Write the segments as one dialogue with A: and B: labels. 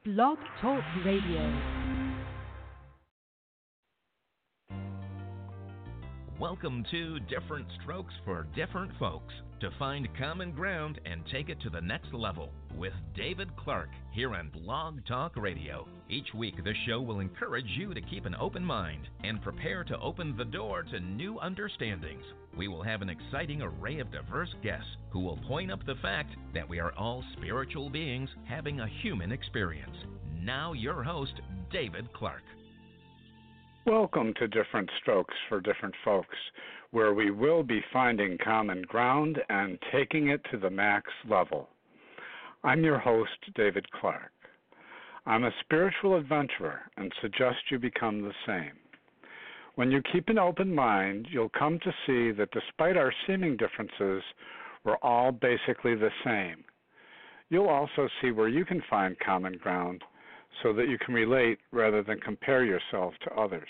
A: Blog Talk Radio.
B: Welcome to Different Strokes for Different Folks, to find common ground and take it to the next level with David Clark here on Blog Talk Radio. Each week, the show will encourage you to keep an open mind and prepare to open the door to new understandings. We will have an exciting array of diverse guests who will point up the fact that we are all spiritual beings having a human experience. Now, your host, David Clark.
C: Welcome to Different Strokes for Different Folks, where we will be finding common ground and taking it to the max level. I'm your host, David Clark. I'm a spiritual adventurer and suggest you become the same. When you keep an open mind, you'll come to see that despite our seeming differences, we're all basically the same. You'll also see where you can find common ground so that you can relate rather than compare yourself to others.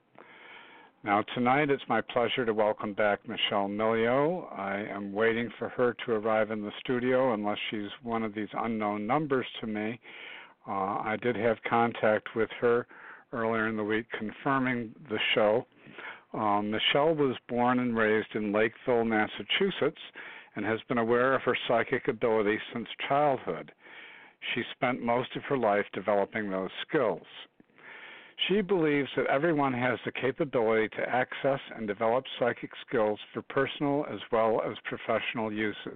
C: Now, tonight it's my pleasure to welcome back Michelle Milio. I am waiting for her to arrive in the studio unless she's one of these unknown numbers to me. I did have contact with her earlier in the week confirming the show. Michelle was born and raised in Lakeville, Massachusetts, and has been aware of her psychic ability since childhood. She spent most of her life developing those skills. She believes that everyone has the capability to access and develop psychic skills for personal as well as professional uses.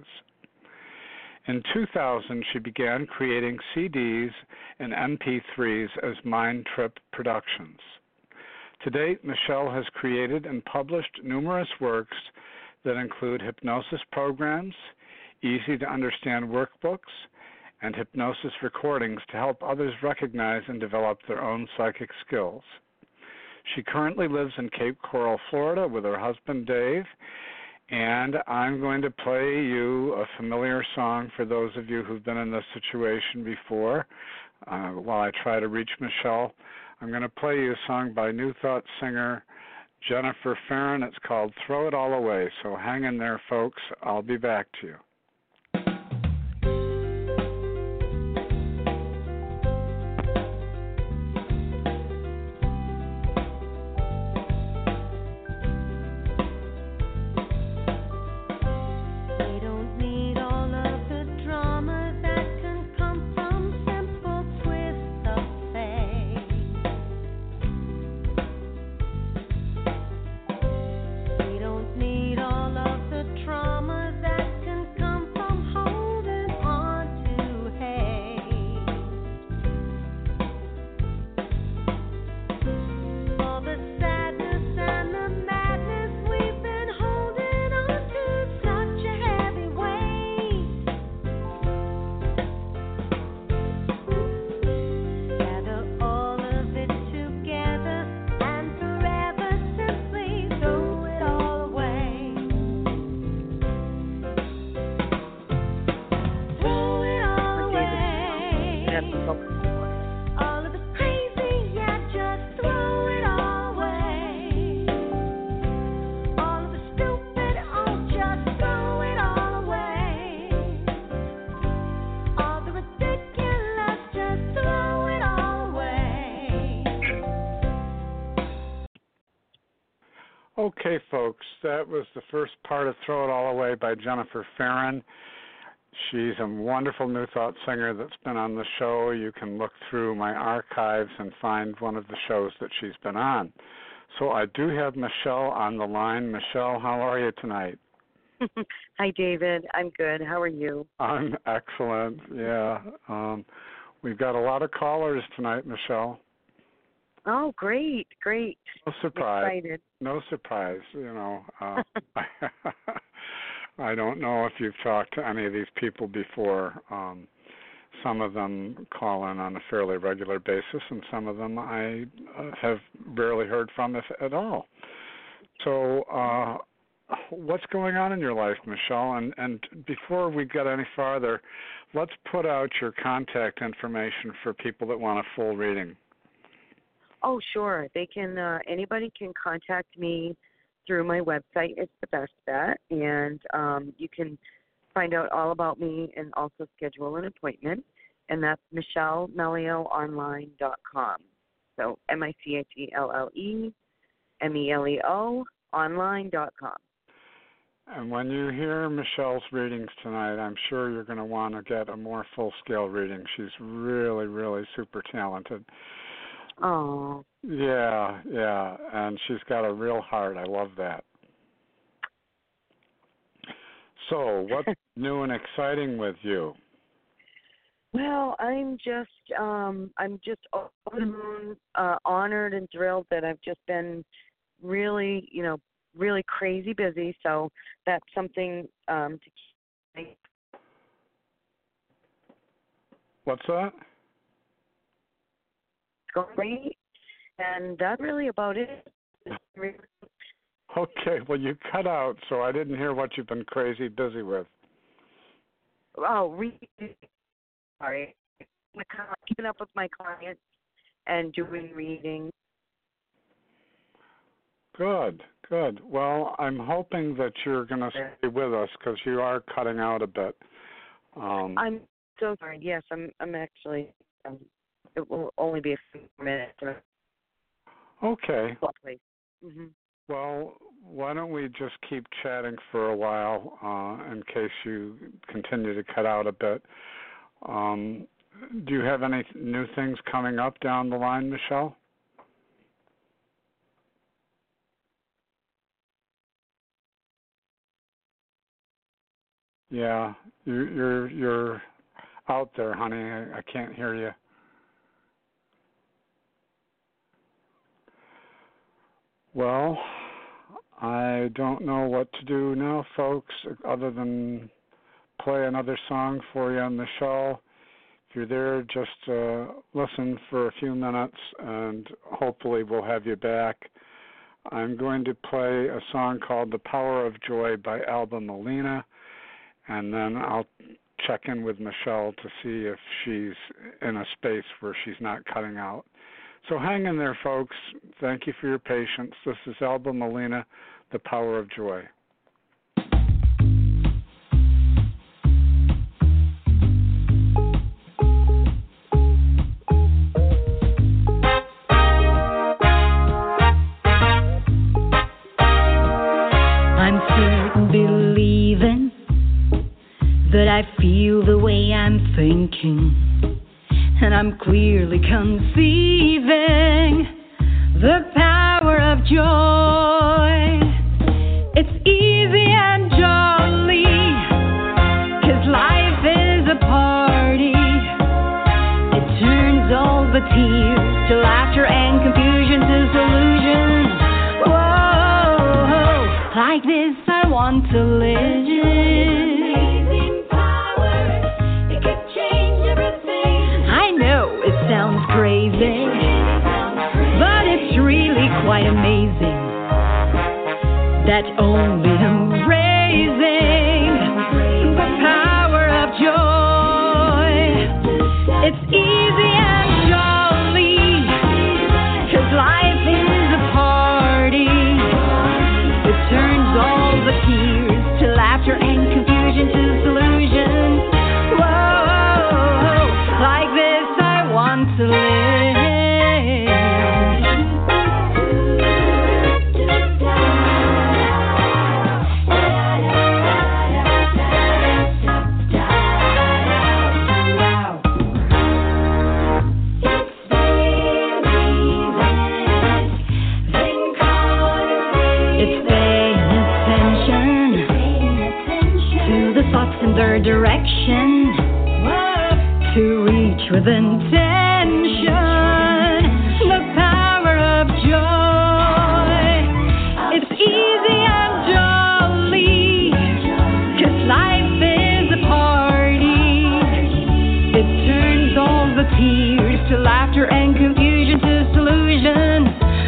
C: In 2000, she began creating CDs and MP3s as Mind Trip Productions. To date, Michelle has created and published numerous works that include hypnosis programs, easy-to-understand workbooks, and hypnosis recordings to help others recognize and develop their own psychic skills. She currently lives in Cape Coral, Florida with her husband, Dave, and I'm going to play you a familiar song for those of you who've been in this situation before. While I try to reach Michelle, I'm going to play you a song by New Thought singer Jennifer Ferrin. It's called Throw It All Away, so hang in there, folks. I'll be back to you. Okay, folks, that was the first part of Throw It All Away by Jennifer Ferrin. She's a wonderful New Thought singer that's been on the show. You can look through my archives and find one of the shows that she's been on. So I do have Michelle on the line. Michelle, how are you tonight?
D: Hi, David. I'm good. How are you?
C: I'm excellent, yeah. We've got a lot of callers tonight, Michelle.
D: Oh, great.
C: No surprise.
D: I'm excited.
C: No surprise, I don't know if you've talked to any of these people before. Some of them call in on a fairly regular basis, and some of them I have rarely heard from, if at all. So what's going on in your life, Michelle? And before we get any farther, let's put out your contact information for people that want a full reading.
D: Oh, sure. They can. Anybody can contact me through my website. It's the best bet, and you can find out all about me and also schedule an appointment. and that's MichelleMelio.online.com. So MichelleMeleo online.com.
C: And when you hear Michelle's readings tonight, I'm sure you're going to want to get a more full-scale reading. She's really, really super talented.
D: Oh.
C: Yeah, and she's got a real heart. I love that. So, what's new and exciting with you?
D: Well, I'm just over the moon, honored and thrilled that I've just been really, really crazy busy. So that's something to keep.
C: What's that?
D: Great, and that's really about it.
C: Okay, well, you cut out, so I didn't hear what you've been crazy busy with.
D: Oh, sorry. Keeping up with my clients and doing readings.
C: Good. Well, I'm hoping that you're going to stay with us because you are cutting out a bit.
D: I'm so sorry. Yes, I'm actually. It will only be a few minutes.
C: Okay.
D: Mm-hmm.
C: Well, why don't we just keep chatting for a while in case you continue to cut out a bit. Do you have any new things coming up down the line, Michelle? Yeah, you're out there, honey. I can't hear you. Well, I don't know what to do now, folks, other than play another song for you on the show. If you're there, just listen for a few minutes, and hopefully we'll have you back. I'm going to play a song called The Power of Joy by Alba Molina, and then I'll check in with Michelle to see if she's in a space where she's not cutting out. So hang in there, folks. Thank you for your patience. This is Alba Molina, The Power of Joy.
E: I'm certain believing that I feel the way I'm thinking, and I'm clearly conceiving the power of joy. It's easy and jolly, 'cause life is a party. It turns all the tears to laughter and confusion to solutions. Whoa, like this I want to live. Sounds crazy, but it's really quite amazing that only embracing the power of joy. It's easy and jolly, 'cause life is a party. It turns all the tears to laughter and confusion to solutions. Whoa, like this want to live. It's paying attention to the thoughts and their direction, to reach with intention, the power of joy. It's easy and jolly, 'cause life is a party. It turns all the tears to laughter and confusion to solution.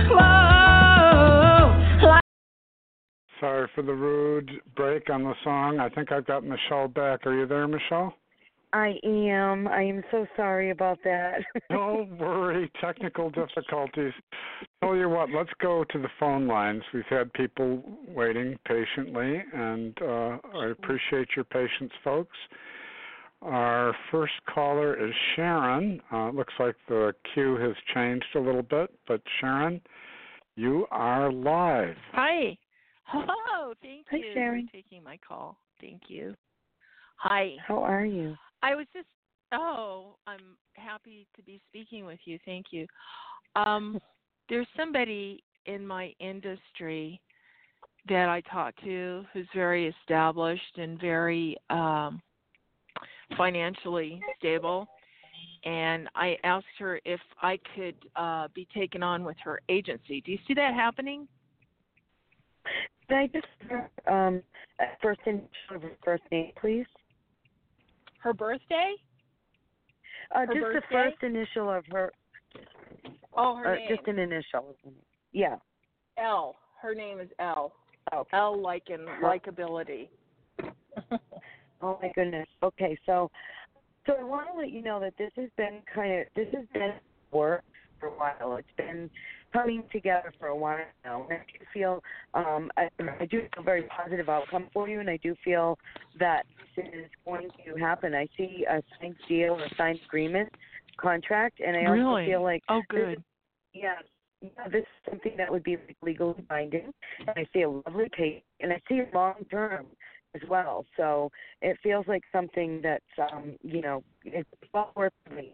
E: Whoa.
C: Sorry for the rude break on the song. I think I've got Michelle back. Are you there, Michelle?
D: I am. I am so sorry about that.
C: Don't worry, technical difficulties. Tell you what, let's go to the phone lines. We've had people waiting patiently, and I appreciate your patience, folks. Our first caller is Sharon. Looks like the queue has changed a little bit, but Sharon, you are live.
F: Hi. Hello. Thank
D: Hi,
F: you
D: Sharon.
F: for taking my call. Thank you. Hi.
D: How are you?
F: I was just, I'm happy to be speaking with you. Thank you. There's somebody in my industry that I talk to who's very established and very financially stable. And I asked her if I could be taken on with her agency. Do you see that happening?
D: Can I just first initial of her first name, please?
F: Her birthday?
D: Just
F: birthday?
D: the first initial of her.
F: Oh, her name.
D: Just an initial. Yeah.
F: L. Her name is L.
D: Oh.
F: L like in likability.
D: Oh my goodness. Okay, so I want to let you know that this has been work for a while. It's been coming together for a while now. And I do feel I do feel a very positive outcome for you, and I do feel that this is going to happen. I see a signed deal or signed agreement, contract, and I also feel like
F: good.
D: This is something that would be legally binding. And I see a lovely pay, and I see it long term as well. So it feels like something that's it's well worth me.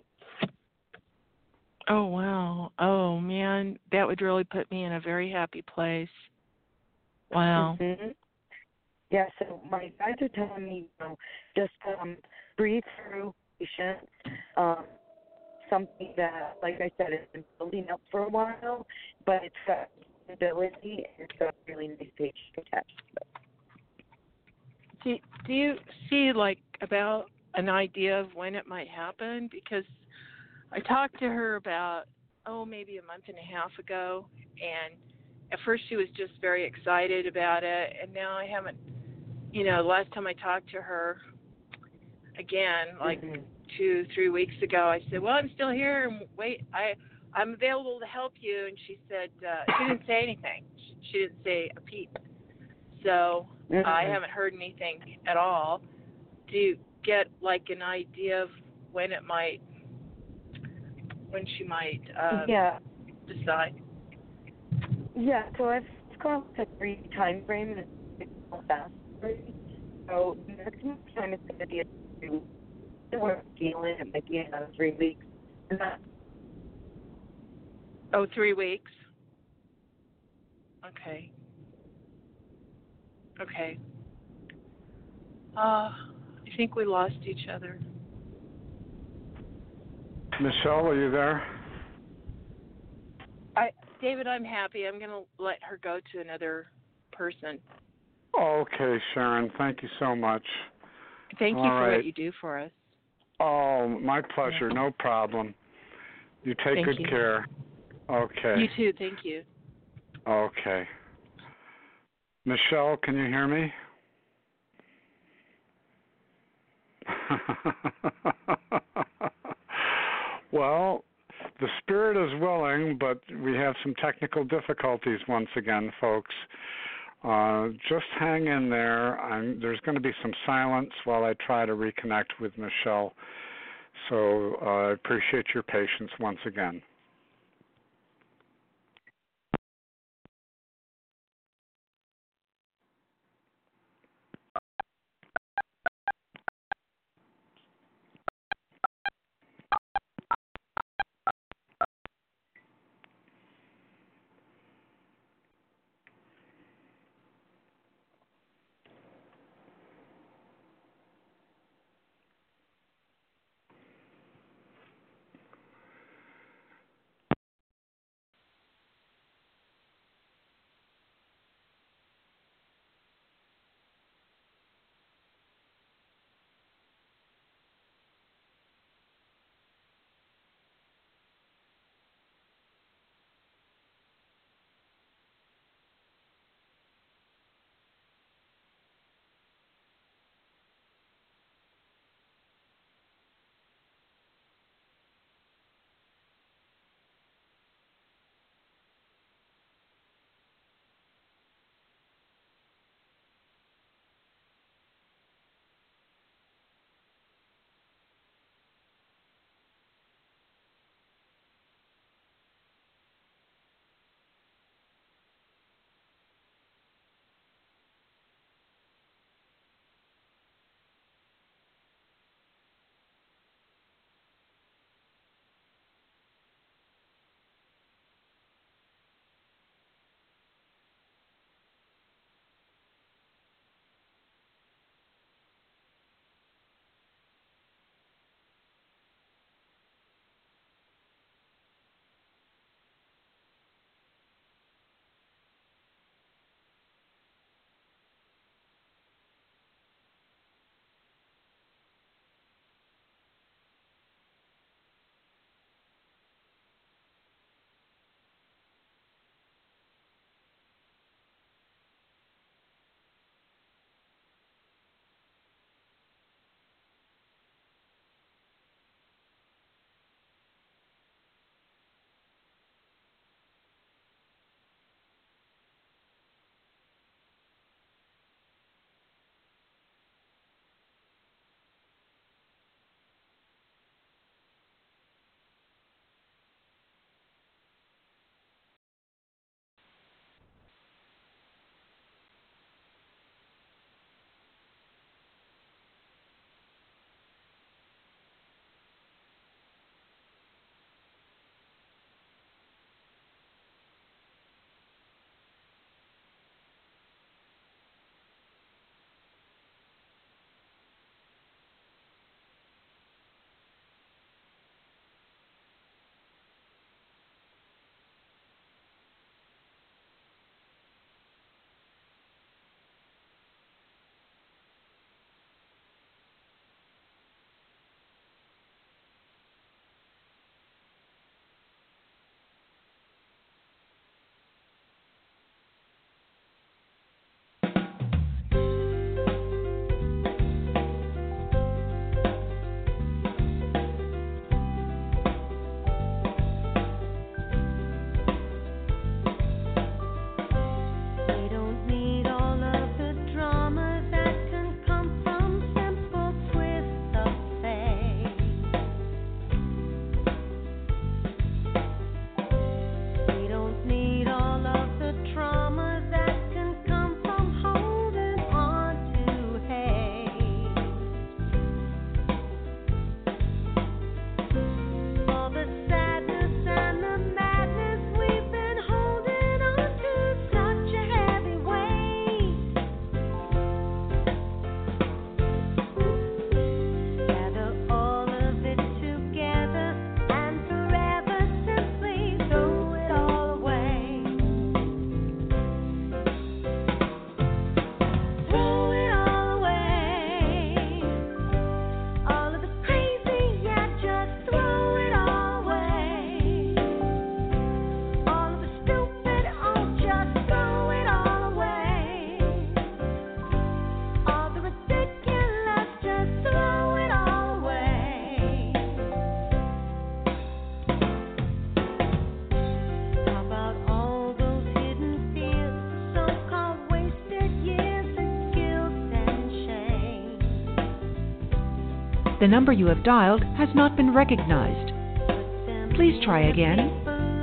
F: Oh wow. Oh man, that would really put me in a very happy place. Wow.
D: Mm-hmm. Yeah, so my guys are telling me, just breathe through patience. Something that, like I said, it's been building up for a while, but it's got stability and it's got really nice patient attached to it.
F: Do you see like about an idea of when it might happen? Because I talked to her about maybe a month and a half ago, and at first she was just very excited about it, and now I haven't. Last time I talked to her again, like 2-3 weeks ago, I said, "Well, I'm still here, and I'm available to help you," and she said she didn't say anything. She didn't say a peep. So I haven't heard anything at all. Do you get like an idea of when she might decide?
D: Yeah, so I've gone with a 3 time frame, and it's fast. So the maximum time is going to be 3 weeks. We're feeling it might be another 3 weeks.
F: 3 weeks. Okay. I think we lost each other.
C: Michelle, are you there?
F: David, I'm happy. I'm going to let her go to another person.
C: Okay, Sharon. Thank you so much.
F: Thank you for what you do for us.
C: Oh, my pleasure. No problem. You take good care. Okay.
F: You too. Thank you.
C: Okay. Michelle, can you hear me? Well, the spirit is willing, but we have some technical difficulties once again, folks. Just hang in there. There's going to be some silence while I try to reconnect with Michelle. So I appreciate your patience once again.
A: The number you have dialed has not been recognized. Please try again.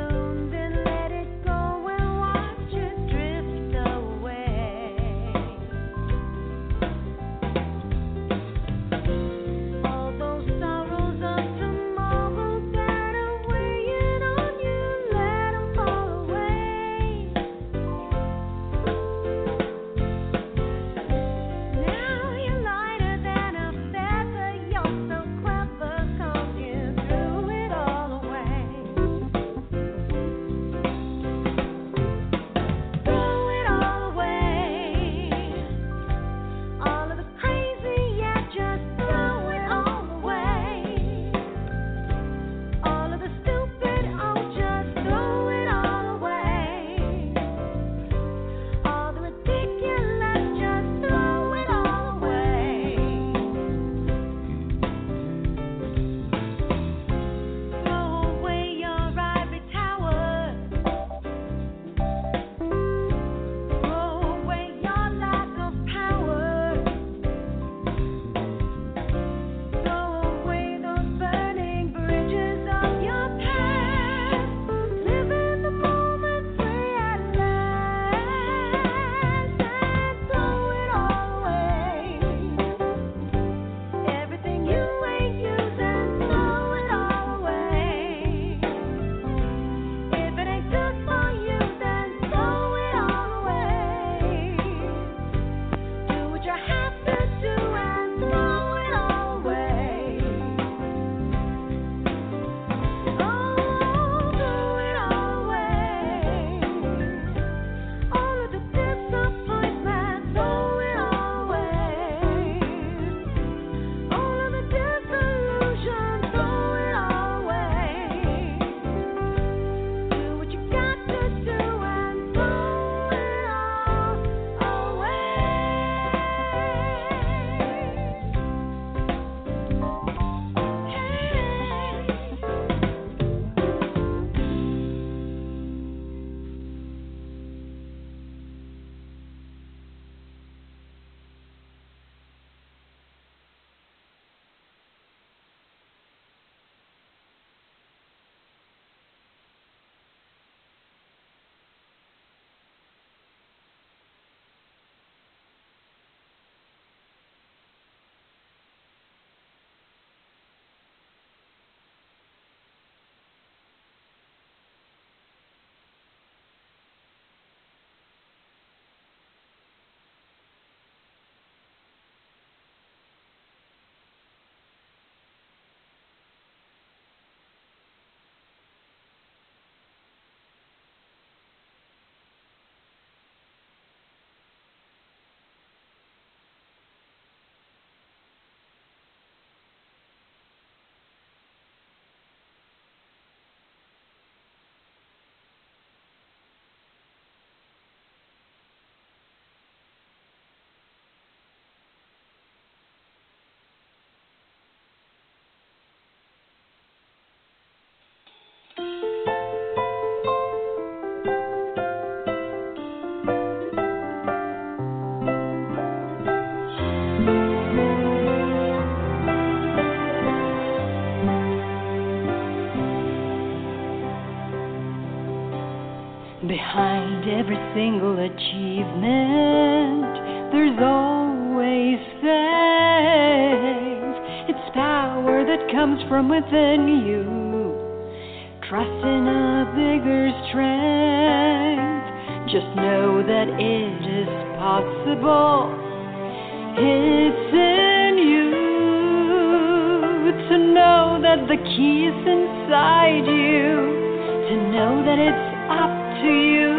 E: Behind every single achievement, there's always faith. It's power that comes from within you. Trust in a bigger strength. Just know that it is possible. It's in you to know that the key is inside you. To know that it's up to you.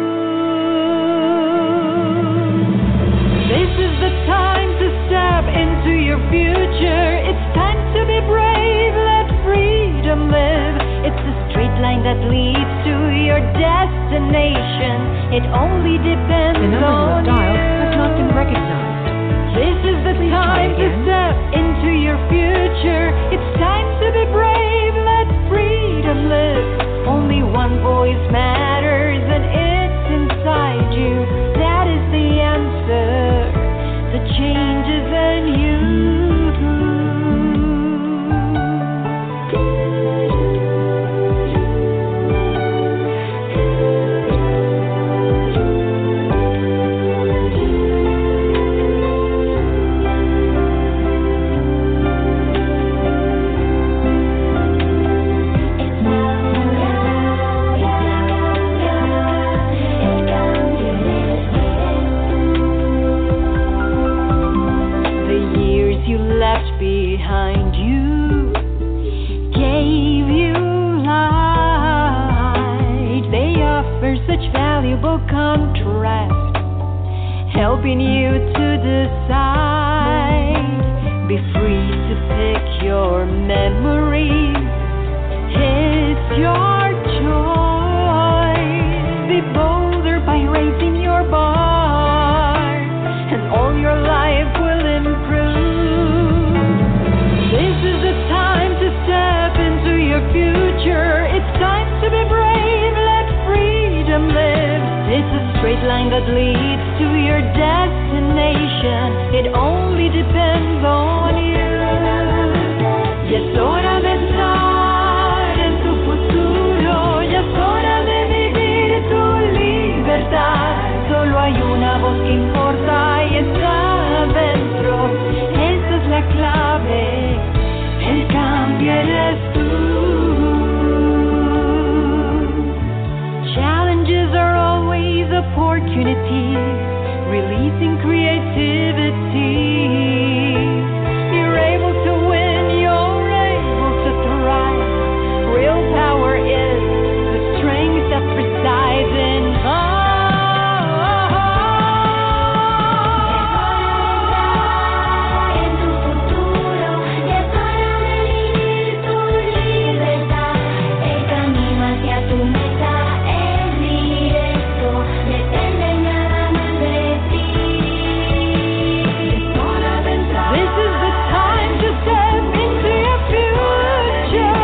E: This is the time to step into your future. It's time to be brave, let freedom live. It's a straight line that leads to your destination. It only depends on you.
A: The number you have dialed has not been recognized.
E: This is the time to step into your future. It's time to be brave, let freedom live. Only one voice matters and it's inside you. That is the answer. The change is in you. beautiful contrast, helping you to decide. Be free to pick your memories. It's your choice. Be bolder by raising your bar, and all your life will improve. This is the time to step into your future. It's time to be brave, let freedom live. It's a straight line that leads to your destination. It only depends on you. Y es hora de estar en tu futuro. Y es hora de vivir tu libertad. Solo hay una voz que importa y está adentro. Esa es la clave. El cambio eres tú. Challenges are always opportunities, releasing creativity. You're able to win, you're able to thrive. Real power is the strength that resides in us. En tu futuro, y es hora de vivir tu libertad. El camino hacia tu meta es directo, depende nada más de ti. Es hora de entrar. This is the time to step into your future.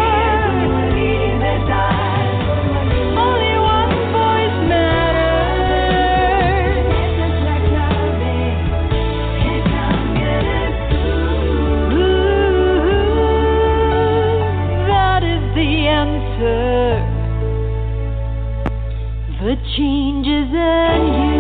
E: Only one voice matters. Esa es la clave. El cambio eres tú. That is the answer. The change is in you.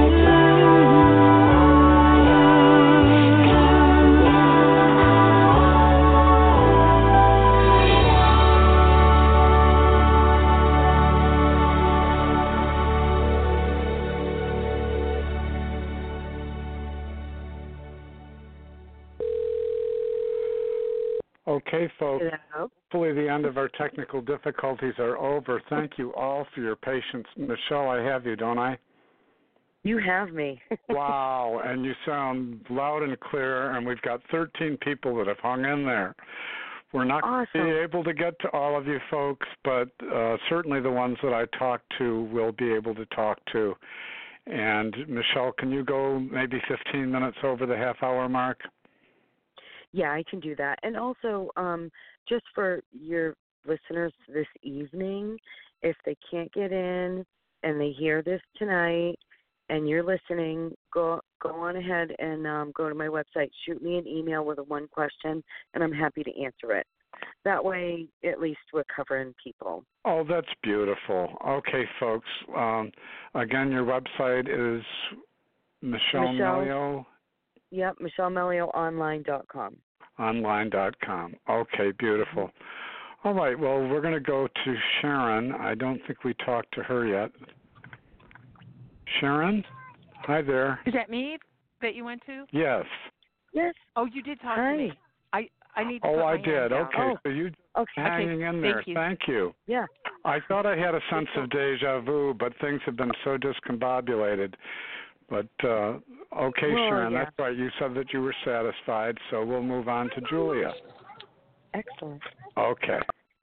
C: Okay, folks.
D: Hello.
C: Hopefully the end of our technical difficulties are over. Thank you all for your patience. Michelle, I have you, don't I?
D: You have me.
C: Wow, and you sound loud and clear, and we've got 13 people that have hung in there. We're not going to be able to get to all of you folks, but certainly the ones that I talk to will be able to talk to. And, Michelle, can you go maybe 15 minutes over the half-hour mark?
D: Yeah, I can do that. And also, just for your listeners this evening, if they can't get in and they hear this tonight and you're listening, go on ahead and go to my website, shoot me an email with a one question, and I'm happy to answer it. That way, at least we're covering people.
C: Oh, that's beautiful. Okay, folks. Again, your website is Michelle Melio.
D: Yep, MichelleMelioOnline.com.
C: Online.com. Okay, beautiful. All right, well, we're going to go to Sharon. I don't think we talked to her yet. Sharon? Hi there.
F: Is that me that you went to?
C: Yes.
D: Yes.
F: Oh, you did talk to me. I need to
C: Oh,
F: put my
C: I did.
F: hand down.
C: Okay, so you hanging in there. Thank you.
D: Yeah.
C: I thought I had a sense of deja vu, but things have been so discombobulated. But, okay,
D: Well,
C: Sharon,
D: yeah.
C: that's right. You said that you were satisfied, so we'll move on to Julia.
D: Excellent.
C: Okay.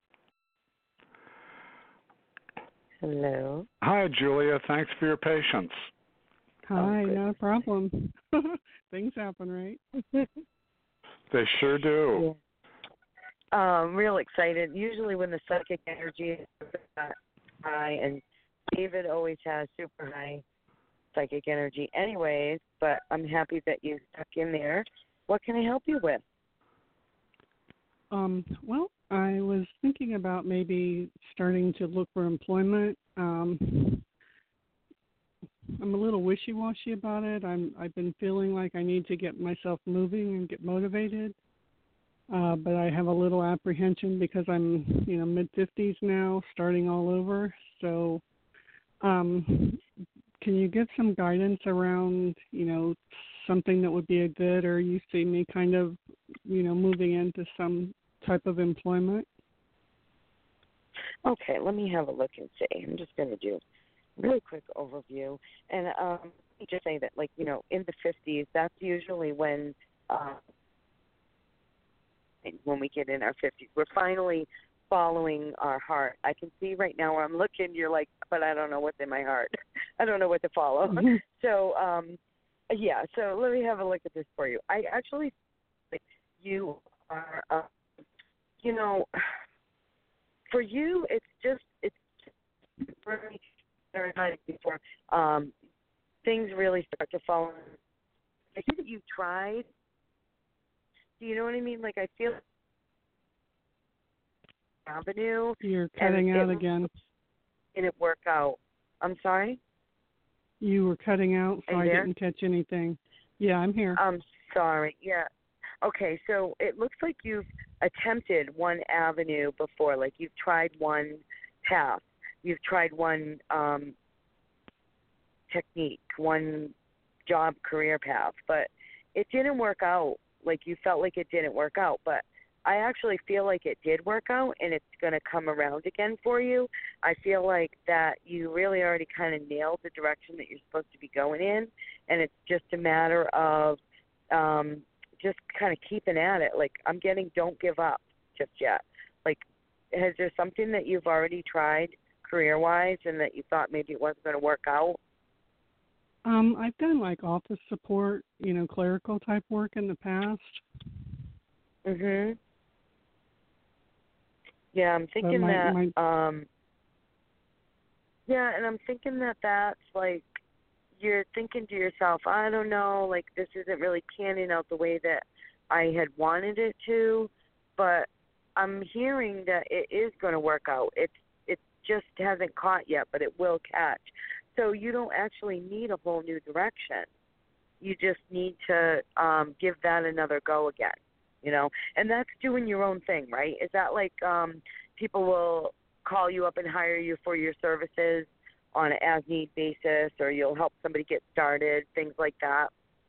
D: Hello.
C: Hi, Julia. Thanks for your patience.
G: Hi, not a problem. Things happen, right?
C: They sure do.
D: Yeah. Real excited. Usually when the psychic energy is high, and David always has super high psychic energy anyways, but I'm happy that you stuck in there. What can I help you with?
G: Well, I was thinking about maybe starting to look for employment. I'm a little wishy-washy about it. I've been feeling like I need to get myself moving and get motivated, but I have a little apprehension because I'm, mid-50s now, starting all over. So, can you give some guidance around, something that would be a good, or you see me kind of, moving into some type of employment?
D: Okay, let me have a look and see. I'm just going to do really quick overview. And let me just say that, like, in the 50s, that's usually when we get in our 50s, we're finally following our heart. I can see right now where I'm looking, you're like, but I don't know what's in my heart. I don't know what to follow.
G: Mm-hmm.
D: So, so let me have a look at this for you. I actually think you are, for you, it's very, very nice before things really start to fall. I think that you tried. Do you know what I mean? Like, I feel avenue.
G: You're cutting out again.
D: And it work out. I'm sorry?
G: You were cutting out, so I
D: there?
G: didn't catch anything. Yeah, I'm here.
D: I'm sorry. Yeah. Okay, so it looks like you've attempted one avenue before. Like, you've tried one path. You've tried one technique, one job career path, but it didn't work out. Like, you felt like it didn't work out, but I actually feel like it did work out, and it's going to come around again for you. I feel like that you really already kind of nailed the direction that you're supposed to be going in, and it's just a matter of just kind of keeping at it. Like, I'm getting don't give up just yet. Like, has there something that you've already tried career-wise and that you thought maybe it wasn't going to work out?
G: I've done like office support, clerical type work in the past.
D: Mhm. Yeah, I'm thinking that. Yeah, and I'm thinking that that's like you're thinking to yourself, I don't know, like this isn't really panning out the way that I had wanted it to, but I'm hearing that it is going to work out. It just hasn't caught yet, but it will catch. So you don't actually need a whole new direction. You just need to give that another go again, And that's doing your own thing, right? Is that like people will call you up and hire you for your services on an as-need basis, or you'll help somebody get started, things like that?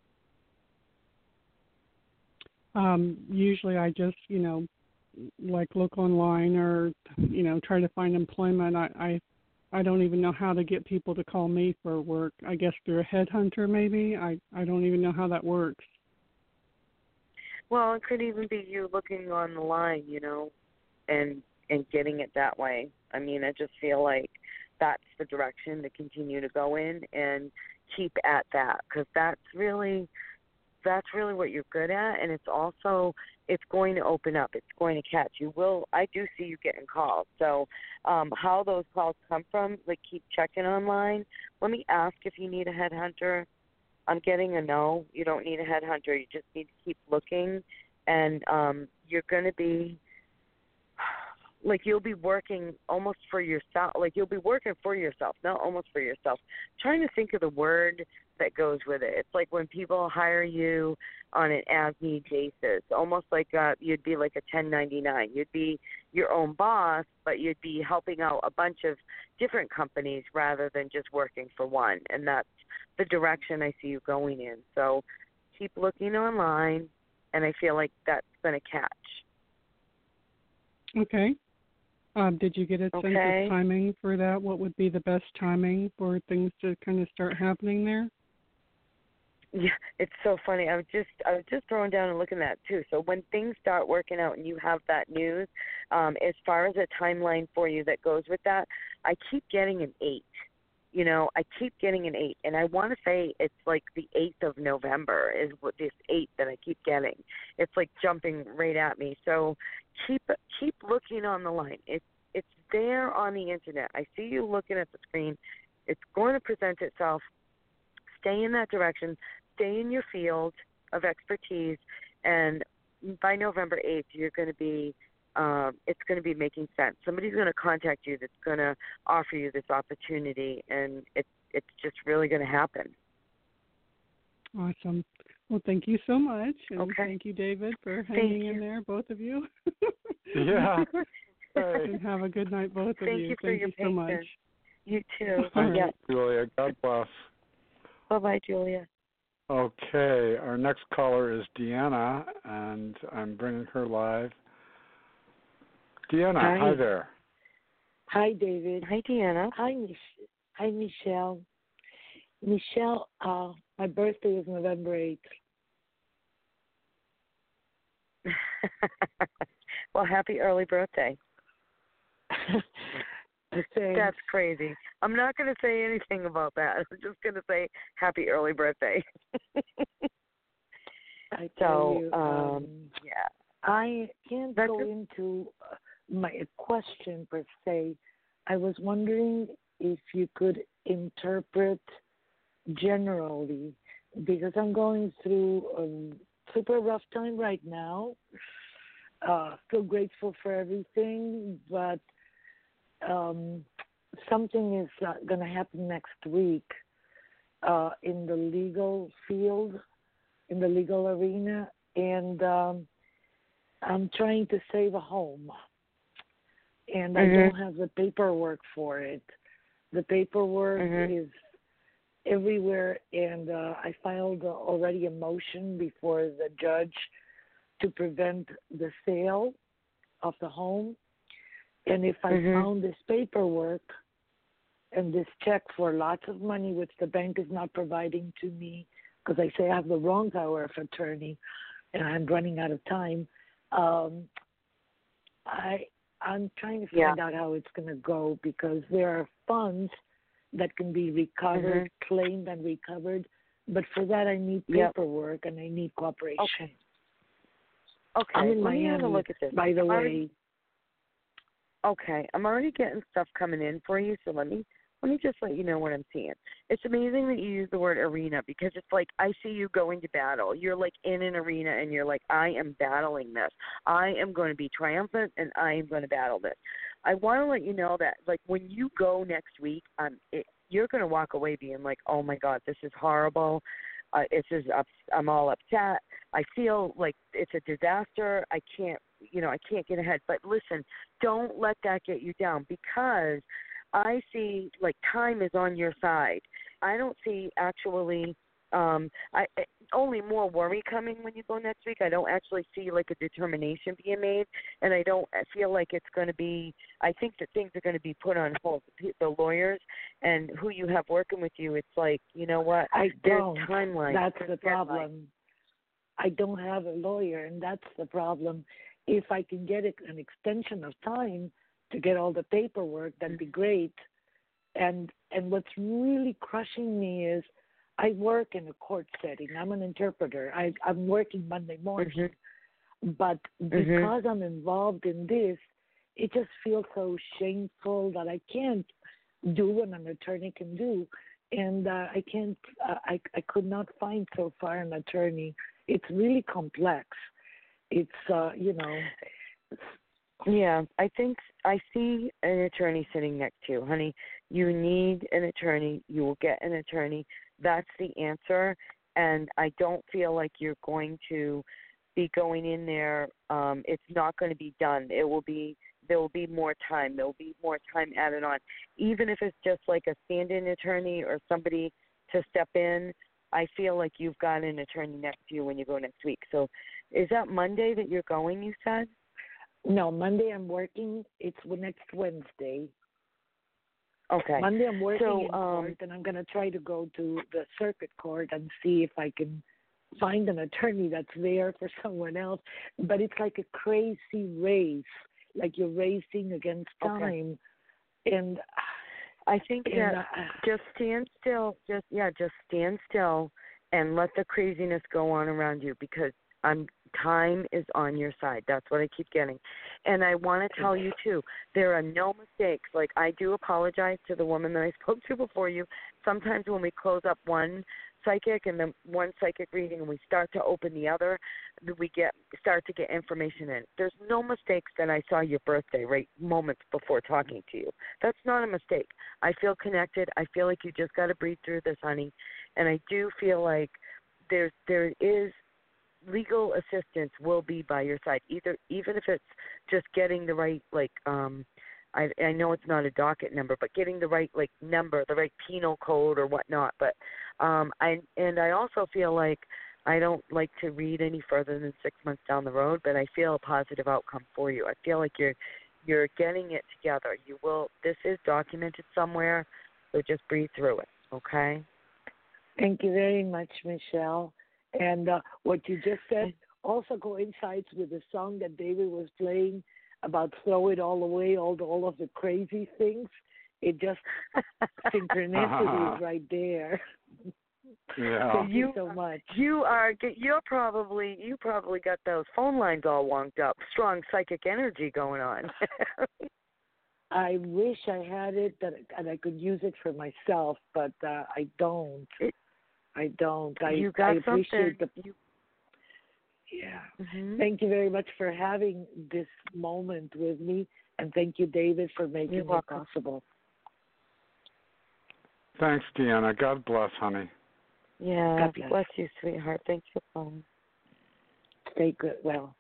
G: Usually I just, like look online or, try to find employment. I don't even know how to get people to call me for work. I guess through a headhunter maybe. I don't even know how that works.
D: Well, it could even be you looking on the line, and getting it that way. I mean, I just feel like that's the direction to continue to go in and keep at that, because that's really what you're good at, and it's going to open up. It's going to catch. I do see you getting calls. So how those calls come from, like, keep checking online. Let me ask if you need a headhunter. I'm getting a no. You don't need a headhunter. You just need to keep looking, and you're going to be, like, you'll be working almost for yourself. Like, you'll be working for yourself, not almost for yourself. I'm trying to think of the word that goes with it. It's like when people hire you on an as-need basis, almost like you'd be like a 1099. You'd be your own boss, but you'd be helping out a bunch of different companies rather than just working for one. And that's the direction I see you going in. So keep looking online, and I feel like that's going to catch.
G: Okay. Did you get a sense of timing for that? What would be the best timing for things to kind of start happening there?
D: Yeah, it's so funny. I was just throwing down and looking at that too. So when things start working out and you have that news, as far as a timeline for you that goes with that, I keep getting an 8. I keep getting an 8, and I want to say it's like the 8th of November is what this 8 that I keep getting. It's like jumping right at me. So keep looking on the line. It's there on the internet. I see you looking at the screen. It's going to present itself. Stay in that direction. Stay in your field of expertise, and by November 8th, you're going to be. It's going to be making sense. Somebody's going to contact you that's going to offer you this opportunity, and it's just really going to happen.
G: Awesome. Well, thank you so much, and thank you, David, for hanging in there, both of you.
C: Yeah.
G: And have a good night, both of you.
D: Thank you so much. You too.
C: Thank you, Julia. God bless.
D: Bye-bye, Julia.
C: Okay, our next caller is Deanna, and I'm bringing her live. Deanna, hi there.
H: Hi, David.
D: Hi, Deanna.
H: Hi, Hi, Michelle. Michelle, my birthday is November 8th.
D: Well, happy early birthday.
H: Thanks.
D: That's crazy. I'm not going to say anything about that. I'm just going to say happy early birthday.
H: I tell you,
D: yeah.
H: I can't go into my question per se. I was wondering if you could interpret generally, because I'm going through a super rough time right now. Still grateful for everything, but something is going to happen next week in the legal field, in the legal arena, and I'm trying to save a home, and I don't have the paperwork for it. The paperwork is everywhere, and I filed already a motion before the judge to prevent the sale of the home. And if I found this paperwork and this check for lots of money, which the bank is not providing to me, because I say I have the wrong power of attorney and I'm running out of time, I'm trying to find out how it's going to go, because there are funds that can be recovered, claimed and recovered. But for that, I need paperwork and I need cooperation.
D: Okay.
H: I'm in
D: Let me have a
H: Miami,
D: look at this.
H: by the way.
D: Okay. I'm already getting stuff coming in for you, so let me just let you know what I'm seeing. It's amazing that you use the word arena, because it's like I see you going to battle. You're like in an arena and you're like, I am battling this. I am going to be triumphant and I am going to battle this. I want to let you know that, like, when you go next week, you're going to walk away being like, oh, my God, this is horrible. I'm all upset. I feel like it's a disaster. I can't get ahead. But listen, don't let that get you down, because I see like time is on your side. I don't see actually only more worry coming when you go next week. I don't actually see like a determination being made, and I don't feel like it's going to be. I think that things are going to be put on hold. The lawyers and who you have working with you, it's like, you know what? There's timeline.
H: That's the problem. I don't have a lawyer, and that's the problem. If I can get an extension of time to get all the paperwork, that'd be great. And what's really crushing me is I work in a court setting. I'm an interpreter. I'm working Monday morning. But because I'm involved in this, it just feels so shameful that I can't do what an attorney can do. And I could not find so far an attorney. It's really complex. It's,
D: Yeah, I think I see an attorney sitting next to you. Honey, you need an attorney. You will get an attorney. That's the answer. And I don't feel like you're going to be going in there. It's not going to be done. There will be more time. There will be more time added on. Even if it's just like a stand-in attorney or somebody to step in, I feel like you've got an attorney next to you when you go next week. So is that Monday that you're going, you said?
H: No, Monday I'm working. It's next Wednesday.
D: Okay.
H: Monday I'm working in court, and I'm going to try to go to the circuit court and see if I can find an attorney that's there for someone else. But it's like a crazy race, like you're racing against time. And
D: I think that just stand still. Just stand still and let the craziness go on around you, because time is on your side. That's what I keep getting. And I want to tell you, too, there are no mistakes. Like, I do apologize to the woman that I spoke to before you. Sometimes when we close up one psychic and then one psychic reading and we start to open the other, we start to get information in. There's no mistakes that I saw your birthday right moments before talking to you. That's not a mistake. I feel connected. I feel like you just got to breathe through this, honey. And I do feel like there is legal assistance will be by your side, even if it's just getting the right, like, I know it's not a docket number, but getting the right, like, number, the right penal code or whatnot. But I also feel like I don't like to read any further than 6 months down the road, but I feel a positive outcome for you. I feel like you're getting it together. You will. This is documented somewhere. So just breathe through it, okay?
H: Thank you very much, Michelle. And what you just said also coincides with the song that David was playing about throw it all away, all of the crazy things. It just synchronicity is right there.
C: Yeah.
H: Thank you so much.
D: You probably got those phone lines all wonked up. Strong psychic energy going on.
H: I wish I had it and I could use it for myself, but I don't. I appreciate
D: something.
H: Yeah.
D: Mm-hmm.
H: Thank you very much for having this moment with me, and thank you, David, for making it possible.
C: Thanks, Deanna. God bless, honey.
D: Yeah,
H: God bless.
D: bless you, sweetheart. Thanks for calling.
H: Stay good. Well.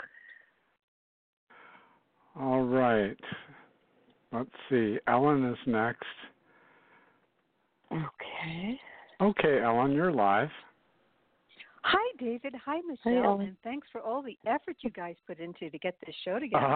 C: All right. Let's see. Ellen is next.
D: Okay.
C: Okay, Ellen, you're live.
I: Hi, David. Hi, Michelle.
D: Ellen.
I: And thanks for all the effort you guys put into to get this show together.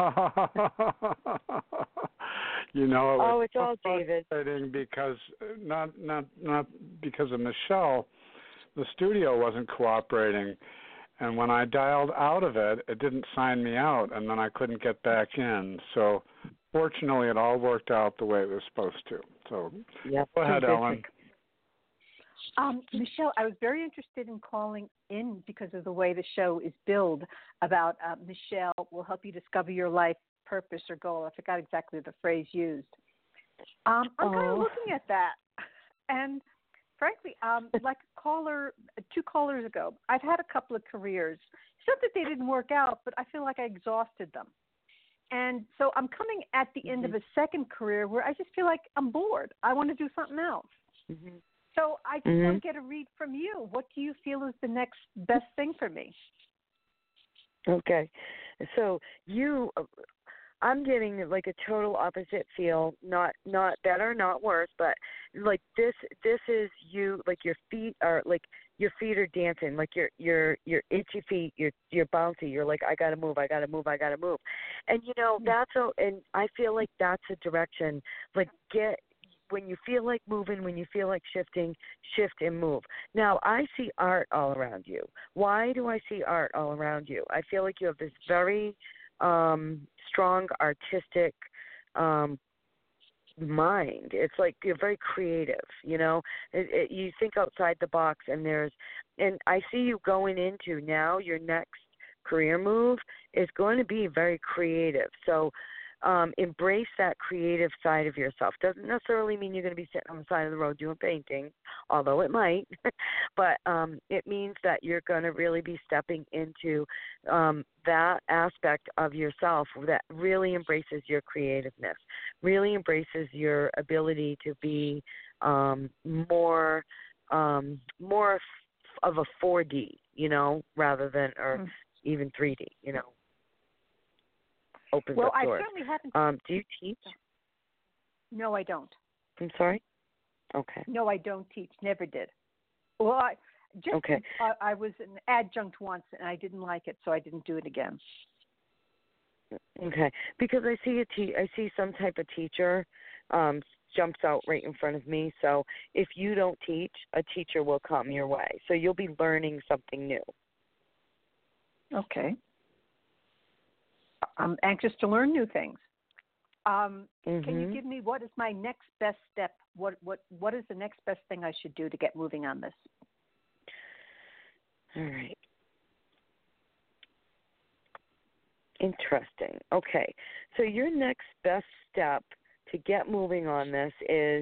C: You know, it was
D: it's all David.
C: frustrating because not because of Michelle, the studio wasn't cooperating, and when I dialed out of it, it didn't sign me out, and then I couldn't get back in. So, fortunately, it all worked out the way it was supposed to. So, go ahead, Ellen.
I: Michelle, I was very interested in calling in because of the way the show is billed about Michelle will help you discover your life purpose or goal. I forgot exactly the phrase used. I'm kind of looking at that. And frankly, like two callers ago, I've had a couple of careers. It's not that they didn't work out, but I feel like I exhausted them. And so I'm coming at the end of a second career where I just feel like I'm bored. I want to do something else.
D: Mm-hmm.
I: So I just want to get a read from you. What do you feel is the next best thing for me?
D: Okay. So I'm getting like a total opposite feel, not better, not worse, but like this is you, like your feet are dancing, like your itchy feet, you're bouncy, you're like, I gotta move. And and I feel like that's a direction, like when you feel like moving, when you feel like shifting, shift and move. Now, I see art all around you. Why do I see art all around you? I feel like you have this very strong artistic mind. It's like you're very creative, you think outside the box, and I see you going into now your next career move is going to be very creative. So embrace that creative side of yourself. Doesn't necessarily mean you're going to be sitting on the side of the road doing painting, although it might. But it means that you're going to really be stepping into that aspect of yourself that really embraces your creativeness, really embraces your ability to be more of a 4D, rather than even 3D, opens up doors.
I: I certainly haven't.
D: Do you teach?
I: No, I don't.
D: I'm sorry? Okay.
I: No, I don't teach. Never did. Well, I was an adjunct once, and I didn't like it, so I didn't do it again.
D: Okay. Because I see some type of teacher jumps out right in front of me. So if you don't teach, a teacher will come your way. So you'll be learning something new.
I: Okay. I'm anxious to learn new things. Can you give me what is my next best step? What is the next best thing I should do to get moving on this?
D: All right. Interesting. Okay. So your next best step to get moving on this is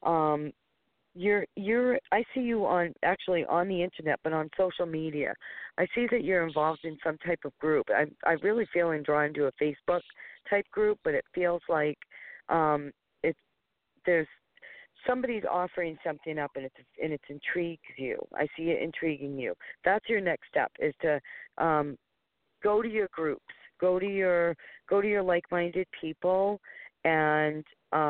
D: I see you on the internet, but on social media. I see that you're involved in some type of group. I really feeling drawn to a Facebook type group, but it feels like there's somebody's offering something up, and it intrigues you. I see it intriguing you. That's your next step, is to go to your groups, go to your like-minded people, and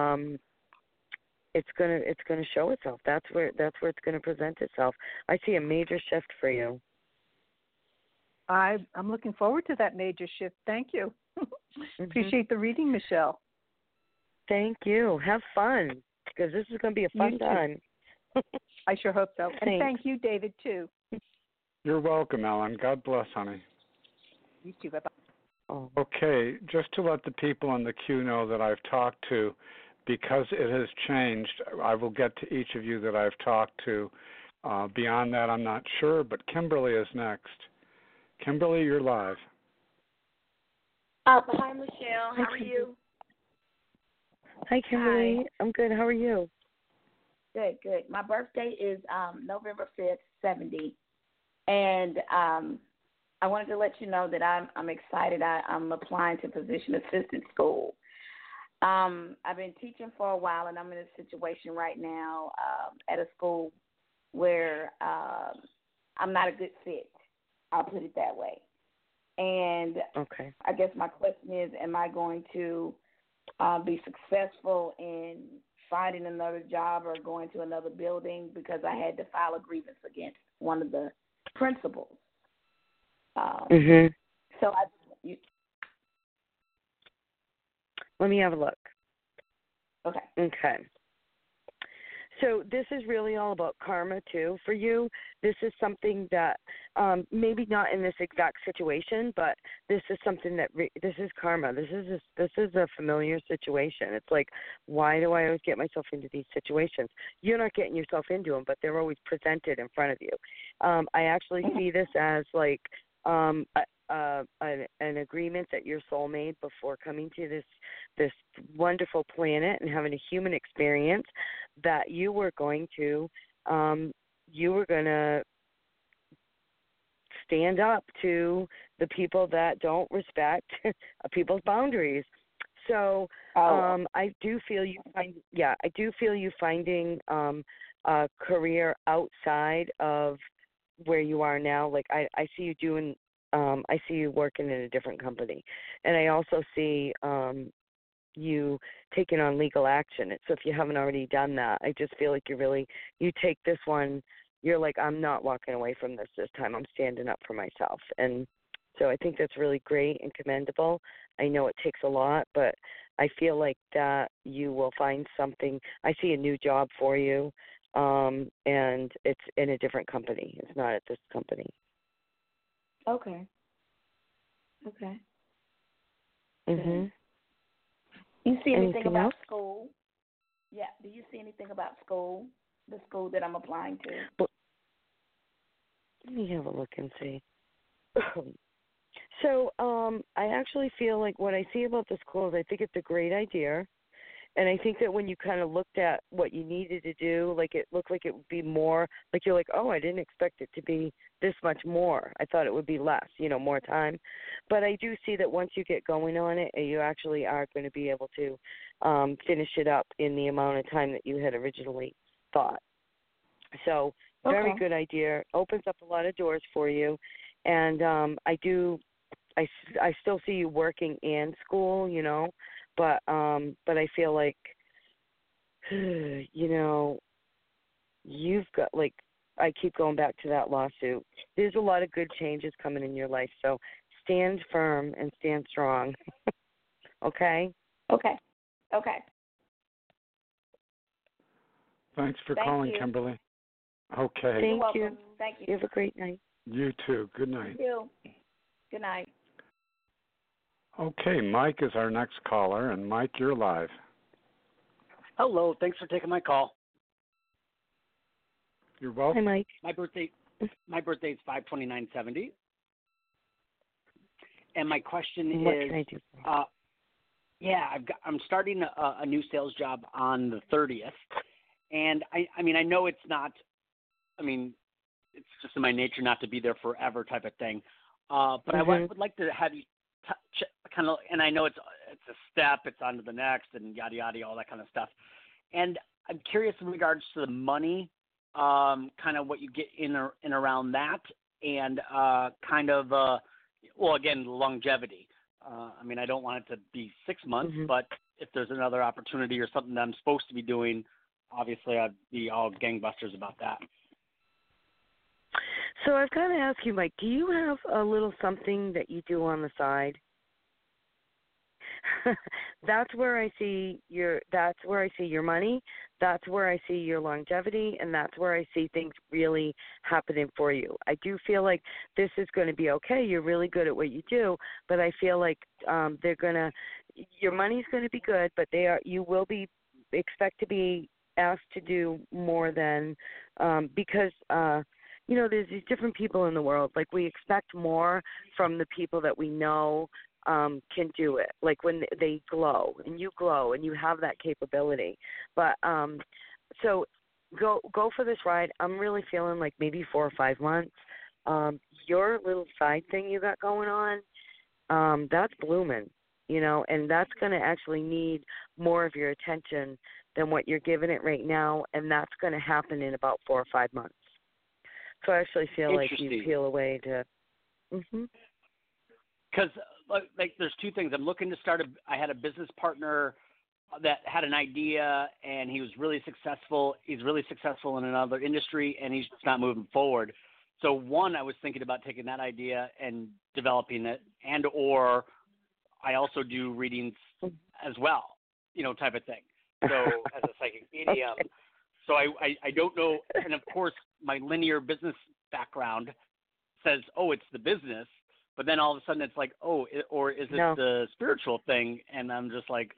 D: it's gonna show itself. That's where it's gonna present itself. I see a major shift for you.
I: I'm looking forward to that major shift. Thank you. Appreciate the reading, Michelle.
D: Thank you. Have fun. because this is going to be a fun time.
I: I sure hope so. And thank you, David, too.
C: You're welcome, Ellen. God bless, honey.
I: You too. Bye-bye.
C: Oh. Okay, just to let the people in the queue know that I've talked to, because it has changed, I will get to each of you that I've talked to. Beyond that, I'm not sure, but Kimberly is next. Kimberly, you're live.
J: Hi, Michelle. How are you?
D: Hi, Kimberly.
J: Hi.
D: I'm good. How are you?
J: Good, good. My birthday is November 5th, 70. And I wanted to let you know that I'm excited. I'm applying to physician assistant school. I've been teaching for a while, and I'm in a situation right now at a school where I'm not a good fit. I'll put it that way. And
D: okay.
J: I guess my question is, am I going to be successful in finding another job or going to another building, because I had to file a grievance against one of the principals. So
D: let me have a look.
J: Okay.
D: So this is really all about karma, too, for you. This is something that maybe not in this exact situation, but this is something that this is karma. This is a familiar situation. It's like, why do I always get myself into these situations? You're not getting yourself into them, but they're always presented in front of you. I actually see this as like an agreement that your soul made before coming to this wonderful planet and having a human experience, that you were going to stand up to the people that don't respect people's boundaries. So I do feel you finding a career outside of where you are now. Like I see you doing. I see you working in a different company, and I also see you taking on legal action. So if you haven't already done that, I just feel like you take this one. You're like, I'm not walking away from this time. I'm standing up for myself. And so I think that's really great and commendable. I know it takes a lot, but I feel like that you will find something. I see a new job for you, and it's in a different company. It's not at this company.
J: Okay.
D: Mhm.
J: You see anything
D: Anything
J: about
D: else?
J: school? Yeah. Do you see anything about school? The school that I'm applying to?
D: Well, let me have a look and see. So, I actually feel like what I see about the school is I think it's a great idea. And I think that when you kind of looked at what you needed to do, like it looked like it would be more, like you're like, oh, I didn't expect it to be this much more. I thought it would be less, more time. But I do see that once you get going on it, you actually are going to be able to finish it up in the amount of time that you had originally thought. So very good idea. Opens up a lot of doors for you. And I still see you working in school, But I feel like, you've got, like, I keep going back to that lawsuit. There's a lot of good changes coming in your life, so stand firm and stand strong. Okay?
J: Okay.
C: Thanks for calling,
J: you.
C: Kimberly. Okay.
J: You're welcome.
D: You.
J: Thank you.
D: You have a great night.
C: You too. Good night.
J: Thank you. Good night.
C: Okay, Mike is our next caller, and Mike, you're live.
K: Hello, thanks for taking my call.
C: You're welcome.
D: Hi, Mike.
K: My birthday is 5/29/70, and my question
D: what
K: is,
D: can I do?
K: I'm starting a new sales job on the 30th, and I know it's not, it's just in my nature not to be there forever type of thing, but I would like to have you kind of, and I know it's a step, it's on to the next, and yada yada, all that kind of stuff. And I'm curious in regards to the money, kind of what you get in around that, and again, longevity. I don't want it to be 6 months, but if there's another opportunity or something that I'm supposed to be doing, obviously I'd be all gangbusters about that.
D: So I've got to ask you, Mike, do you have a little something that you do on the side? that's where I see your money, that's where I see your longevity, and that's where I see things really happening for you. I do feel like this is going to be okay. You're really good at what you do, but I feel like your money's going to be good, but you will be expect to be asked to do more than because there's these different people in the world. Like, we expect more from the people that we know can do it. Like, when they glow and you have that capability. But so go for this ride. I'm really feeling like maybe 4 or 5 months. Your little side thing you got going on, that's blooming, and that's going to actually need more of your attention than what you're giving it right now, and that's going to happen in about 4 or 5 months. So I actually feel like you peel away to.
K: Because like there's two things. I'm looking to start I had a business partner that had an idea, and he was really successful. He's really successful in another industry, and he's just not moving forward. So one, I was thinking about taking that idea and developing it, and or I also do readings as well, type of thing. So as a psychic medium. Okay. So I don't know. And of course, my linear business background says, oh, it's the business. But then all of a sudden it's like, oh, or is it the spiritual thing? And I'm just like,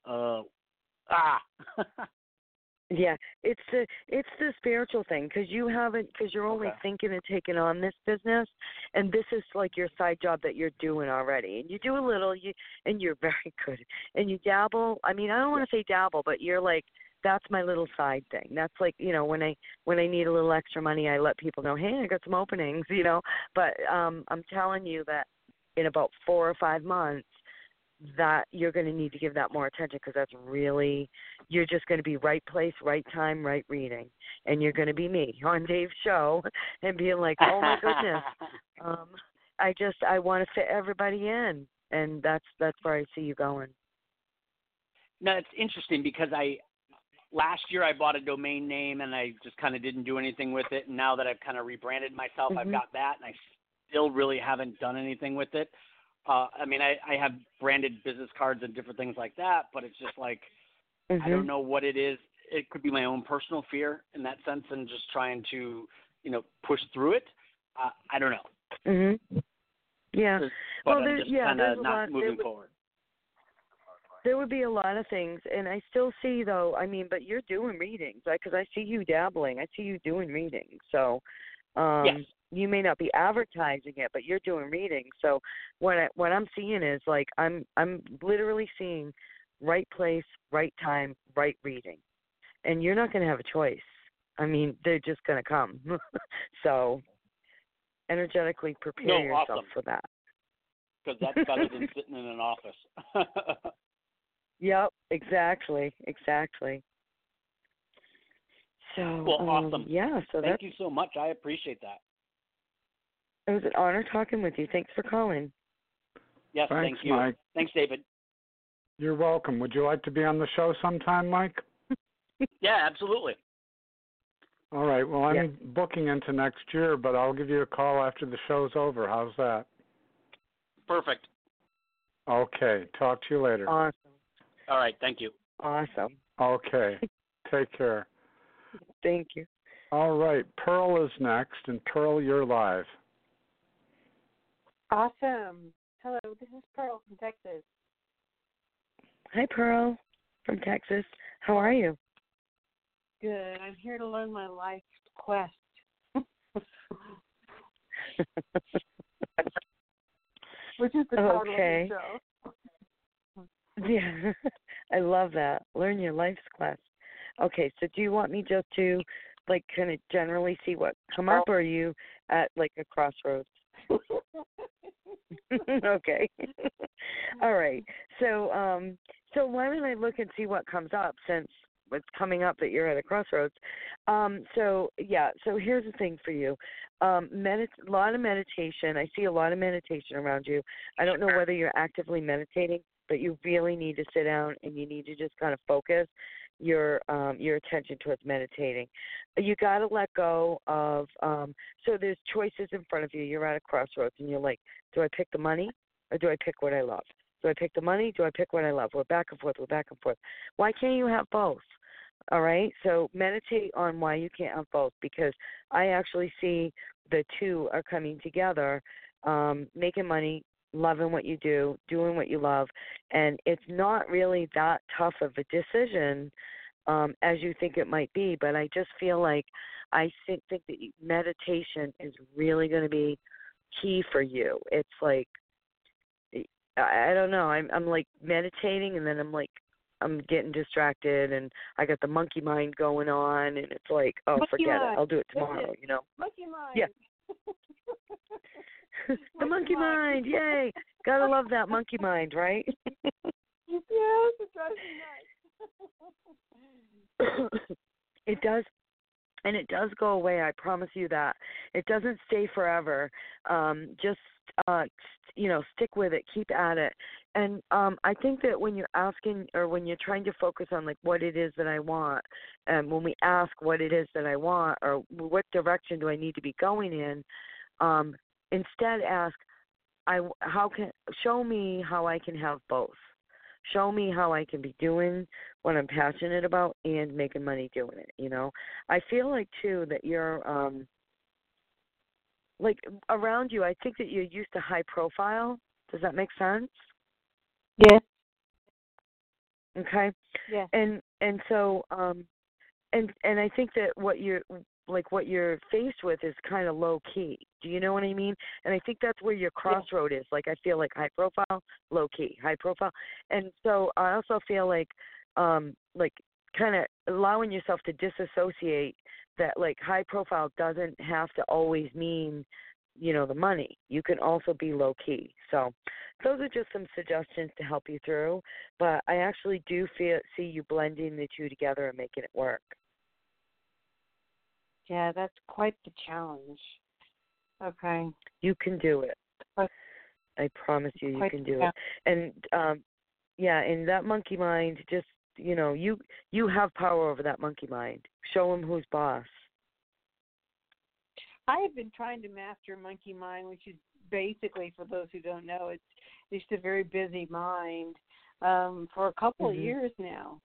D: Yeah, it's the spiritual thing because you're only thinking of taking on this business, and this is like your side job that you're doing already, and you do a little, and you're very good, and you dabble. I mean, I don't want to say dabble, but you're like, that's my little side thing. That's like, when I need a little extra money, I let people know, hey, I got some openings, But I'm telling you that in about 4 or 5 months, that you're going to need to give that more attention because that's really, you're just going to be right place, right time, right reading. And you're going to be me on Dave's show and being like, oh, my goodness, I want to fit everybody in. And that's where I see you going.
K: No, it's interesting because last year I bought a domain name and I just kind of didn't do anything with it. And now that I've kind of rebranded myself, I've got that, and I still really haven't done anything with it. I mean, I have branded business cards and different things like that, but it's just like, I don't know what it is. It could be my own personal fear in that sense and just trying to, push through it. I don't know.
D: Yeah.
K: But I'm just kind of not moving forward.
D: There would be a lot of things, and I still see, though, but you're doing readings, because I see you dabbling. I see you doing readings. So,
K: yes.
D: You may not be advertising it, but you're doing readings. So what I'm seeing is like I'm literally seeing right place, right time, right reading, and you're not going to have a choice. I mean, they're just going to come. So energetically prepare yourself for that.
K: Because that's better than sitting in an office.
D: Yep, exactly. So
K: well, awesome.
D: Yeah. So
K: thank you so much. I appreciate that.
D: It was an honor talking with you. Thanks for calling.
K: Yes,
C: thanks,
K: thank you.
C: Mike.
K: Thanks, David.
C: You're welcome. Would you like to be on the show sometime, Mike?
K: Yeah, absolutely.
C: All right. Well, I'm booking into next year, but I'll give you a call after the show's over. How's that?
K: Perfect.
C: Okay. Talk to you later.
D: Awesome.
K: All right. Thank you.
D: Awesome.
C: Okay. Take care.
D: Thank you.
C: All right. Pearl is next, and Pearl, you're live.
L: Awesome. Hello, this is Pearl from Texas.
D: Hi, Pearl from Texas. How are you?
L: Good. I'm here to learn my life quest. Which is the title of the show.
D: Yeah, I love that. Learn your life's quest. Okay, so do you want me just to, like, kind of generally see what come up, or are you at, like, a crossroads? Okay. All right. So why don't I look and see what comes up, since it's coming up that you're at a crossroads. So here's the thing for you. A lot of meditation. I see a lot of meditation around you. I don't know whether you're actively meditating, but you really need to sit down and you need to just kind of focus your attention towards meditating. You got to let go of, so there's choices in front of you. You're at a crossroads and you're like, do I pick the money or do I pick what I love? Do I pick the money? Do I pick what I love? We're back and forth. Why can't you have both? All right? So meditate on why you can't have both, because I actually see the two are coming together, making money, loving what you do, doing what you love, and it's not really that tough of a decision as you think it might be, but I just feel like I think that meditation is really going to be key for you. It's like, I don't know, I'm like meditating, and then I'm getting distracted, and I got the monkey mind going on, and it's like, oh, forget it, I'll do it tomorrow, you know.
L: Monkey mind.
D: Yeah. The monkey mind, yay. Gotta love that monkey mind, right?
L: Yes, it drives me nuts.
D: It does, and it does go away, I promise you that. It doesn't stay forever. Just, stick with it, keep at it. And I think that when you're asking, or when you're trying to focus on, like, what it is that I want, and when we ask what it is that I want, or what direction do I need to be going in, instead ask, show me how I can have both. Show me how I can be doing what I'm passionate about and making money doing it, you know. I feel like, too, that you're, like, around you, I think that you're used to high profile. Does that make sense?
L: Yes.
D: Okay.
L: Yeah.
D: And so, and I think that what you're faced with is kind of low key. Do you know what I mean? And I think that's where your crossroad is. Like, I feel like high profile, low key, high profile. And so I also feel like kind of allowing yourself to disassociate that, like, high profile doesn't have to always mean, you know, the money. You can also be low key. So those are just some suggestions to help you through. But I actually do see you blending the two together and making it work.
L: Yeah, that's quite the challenge. Okay.
D: You can do it. I promise you can do it. And, and that monkey mind, just, you know, you have power over that monkey mind. Show him who's boss.
L: I have been trying to master monkey mind, which is basically, for those who don't know, it's just a very busy mind for a couple of years now.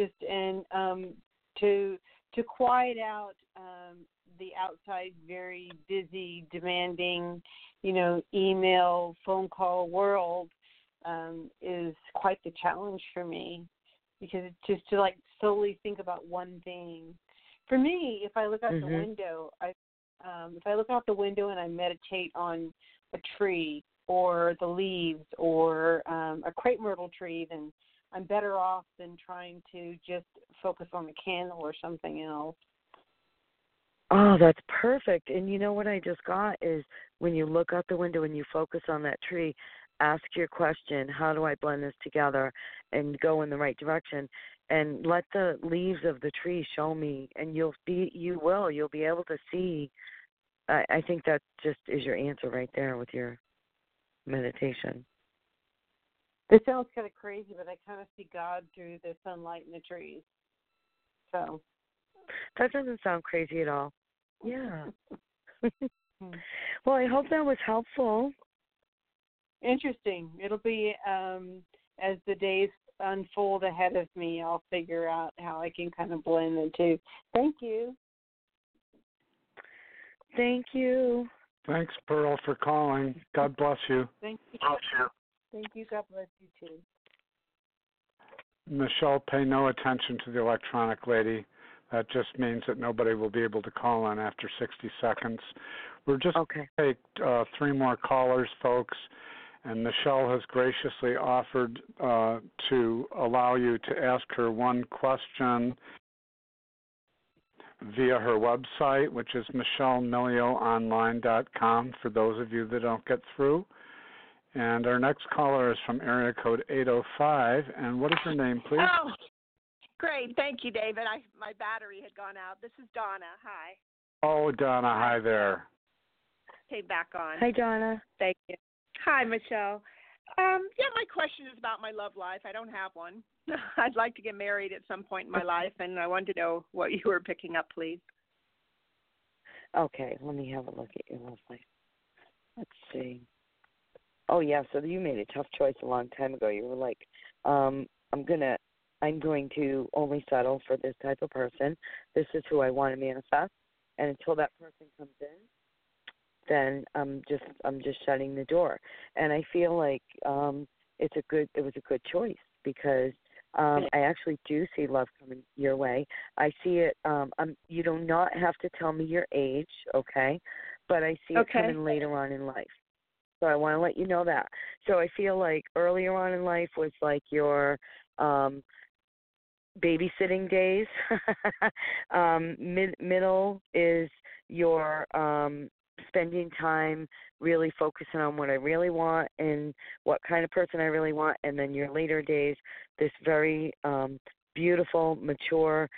L: To quiet out the outside, very busy, demanding, you know, email, phone call world is quite the challenge for me, because it's just to, like, solely think about one thing. For me, if I look out the window, if I look out the window and I meditate on a tree or the leaves or a crepe myrtle tree, then I'm better off than trying to just focus on the candle or something else.
D: Oh, that's perfect. And you know what I just got is, when you look out the window and you focus on that tree, ask your question, how do I blend this together and go in the right direction? And let the leaves of the tree show me, and you'll be able to see. I think that just is your answer right there with your meditation.
L: This sounds kind of crazy, but I kind of see God through the sunlight and the trees. So
D: that doesn't sound crazy at all. Yeah. Well, I hope that was helpful.
L: Interesting. It'll be as the days unfold ahead of me, I'll figure out how I can kind of blend the two. Thank you.
D: Thank you.
C: Thanks, Pearl, for calling. God bless you.
L: Thank you.
C: Bless you.
L: Thank you. God bless you, too.
C: Michelle, pay no attention to the electronic lady. That just means that nobody will be able to call in after 60 seconds. We're just going to take 3 more callers, folks, and Michelle has graciously offered to allow you to ask her one question via her website, which is michellemilioonline.com, for those of you that don't get through. And our next caller is from area code 805. And what is your name, please?
M: Oh, great. Thank you, David. My battery had gone out. This is Donna. Hi.
C: Oh, Donna. Hi there.
M: Came back on.
D: Hi, Donna.
M: Thank you. Hi, Michelle. My question is about my love life. I don't have one. I'd like to get married at some point in my life, and I wanted to know what you were picking up, please.
D: Okay, let me have a look at your love life. Let's see. Oh yeah, so you made a tough choice a long time ago. You were like, I'm going to only settle for this type of person. This is who I want to manifest, and until that person comes in, then I'm just shutting the door. And I feel like it was a good choice because I actually do see love coming your way. I see it. You do not have to tell me your age, okay? But I see it coming later on in life. So I want to let you know that. So I feel like earlier on in life was like your babysitting days. Middle is your spending time really focusing on what I really want and what kind of person I really want. And then your later days, this very beautiful, mature,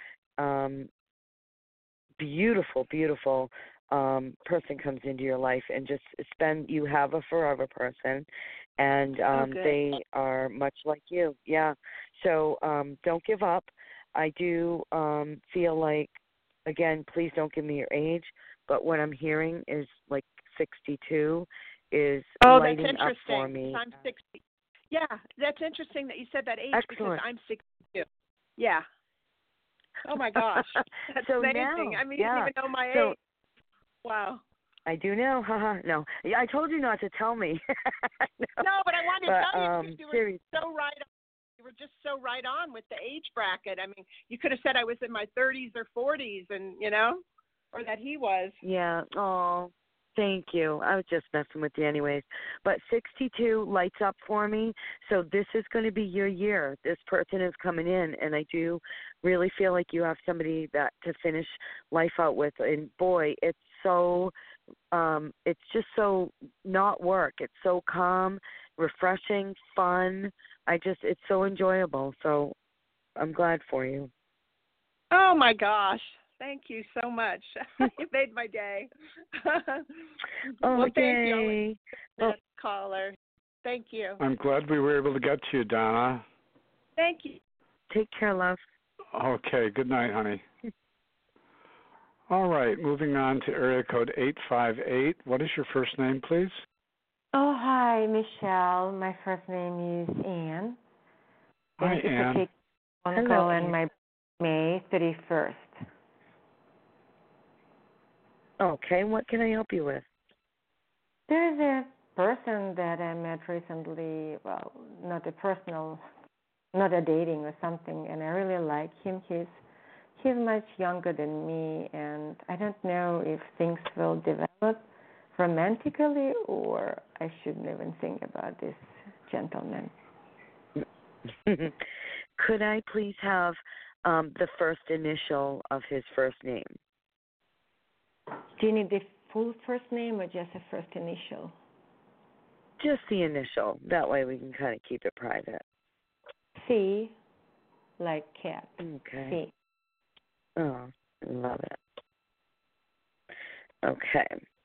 D: beautiful person comes into your life and just you have a forever person, and they are much like you. Yeah. So don't give up. I do feel like, again, please don't give me your age, but what I'm hearing is like 62 is lighting up for me.
M: I'm 60. Yeah, that's interesting that you said that age.
D: Excellent.
M: Because I'm 62. Yeah. Oh my gosh, that's
D: so
M: amazing.
D: Now,
M: I mean, you didn't even know my age. Wow.
D: I do know. No. Yeah, I told you not to tell me.
M: No, but I wanted to tell you because you were
D: so
M: right. You were just so right on with the age bracket. I mean, you could have said I was in my 30s or 40s, and or that he was.
D: Yeah. Oh, thank you. I was just messing with you anyways. But 62 lights up for me, so this is going to be your year. This person is coming in, and I do really feel like you have somebody that to finish life out with. And boy, it's so it's just so not work. It's so calm, refreshing, fun. It's so enjoyable. So I'm glad for you.
M: Oh my gosh. Thank you so much. You made my day. Well, thank you, caller. Thank you.
C: I'm glad we were able to get to you, Donna.
M: Thank you.
D: Take care, love.
C: Okay. Good night, honey. All right. Moving on to area code 858. What is your first name, please?
N: Oh, hi, Michelle. My first name is Anne.
C: Hi, Anne.
N: Hello, and my May 31st.
D: Okay, what can I help you with?
N: There's a person that I met recently, well, not a dating or something, and I really like him. He's much younger than me, and I don't know if things will develop romantically or I shouldn't even think about this gentleman.
D: Could I please have the first initial of his first name?
N: Do you need the full first name or just a first initial?
D: Just the initial. That way we can kind of keep it private.
N: C, like cat.
D: Okay.
N: C.
D: Oh, love it. Okay.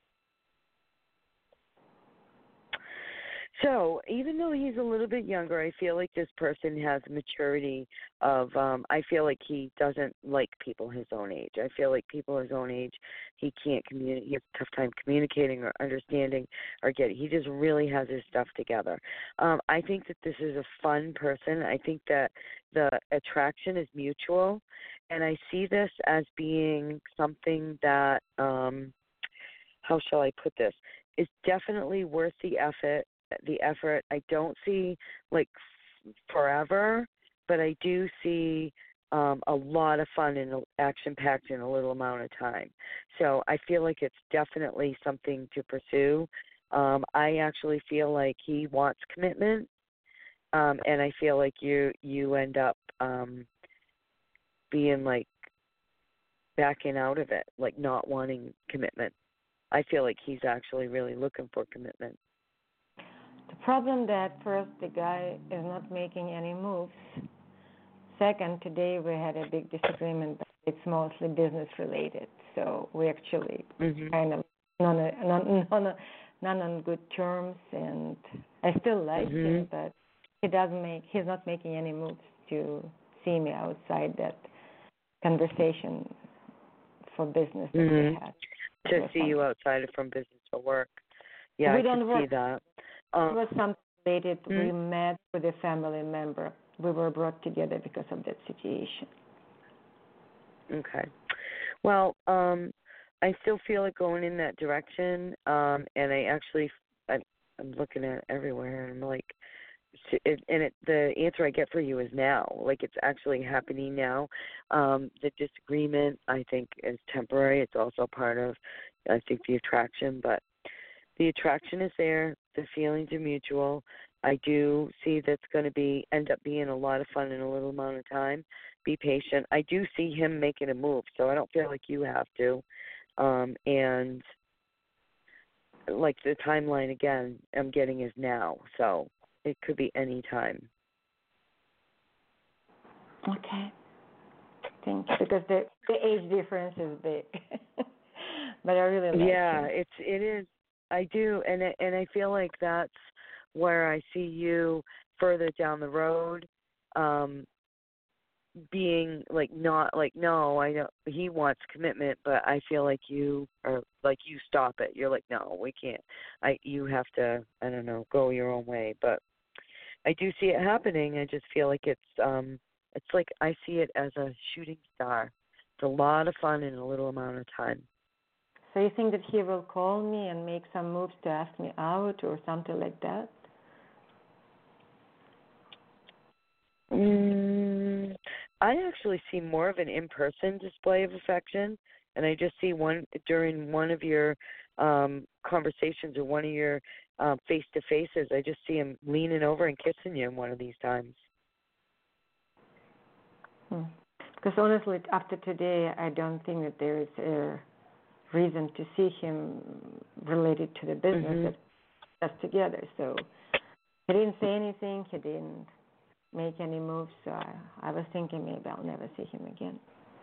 D: So even though he's a little bit younger, I feel like this person has maturity of, I feel like he doesn't like people his own age. I feel like people his own age, he can't communicate, he has a tough time communicating or understanding or getting, he just really has his stuff together. I think that this is a fun person. I think that the attraction is mutual, and I see this as being something that, how shall I put this, is definitely worth the effort. I don't see like forever, but I do see a lot of fun and action-packed in a little amount of time. So I feel like it's definitely something to pursue. I actually feel like he wants commitment, and I feel like you end up being like backing out of it, like not wanting commitment. I feel like he's actually really looking for commitment.
N: The problem that first the guy is not making any moves. Second, today we had a big disagreement, but it's mostly business related. So we actually kind of not on good terms, and I still like him, but he's not making any moves to see me outside that conversation for business that we had.
D: To see you outside from business for work. Yeah,
N: we
D: I
N: don't
D: can
N: work.
D: see that.
N: it was something related. We met with a family member. We were brought together because of that situation.
D: Okay. Well, I still feel it going in that direction, and I'm looking at it everywhere, and I'm like, the answer I get for you is now. Like, it's actually happening now. The disagreement, I think, is temporary. It's also part of, I think, the attraction, but the attraction is there. The feelings are mutual. I do see that's going to end up being a lot of fun in a little amount of time. Be patient. I do see him making a move, so I don't feel like you have to. And like the timeline again, I'm getting is now, so it could be any time.
N: Okay. Thank you. Because the age difference is big, but I really like
D: it is. I do, and I feel like that's where I see you further down the road, being like not like no, I don't. He wants commitment, but I feel like you are like you stop it. You're like no, we can't. You have to. I don't know, go your own way. But I do see it happening. I just feel like it's like I see it as a shooting star. It's a lot of fun in a little amount of time.
N: So you think that he will call me and make some moves to ask me out or something like that?
D: I actually see more of an in-person display of affection, and I just see one during one of your conversations or one of your face-to-faces. I just see him leaning over and kissing you one of these times.
N: Because honestly, after today, I don't think that there is a reason to see him related to the business that's together. So he didn't say anything. He didn't make any moves. So I was thinking maybe I'll never see him again.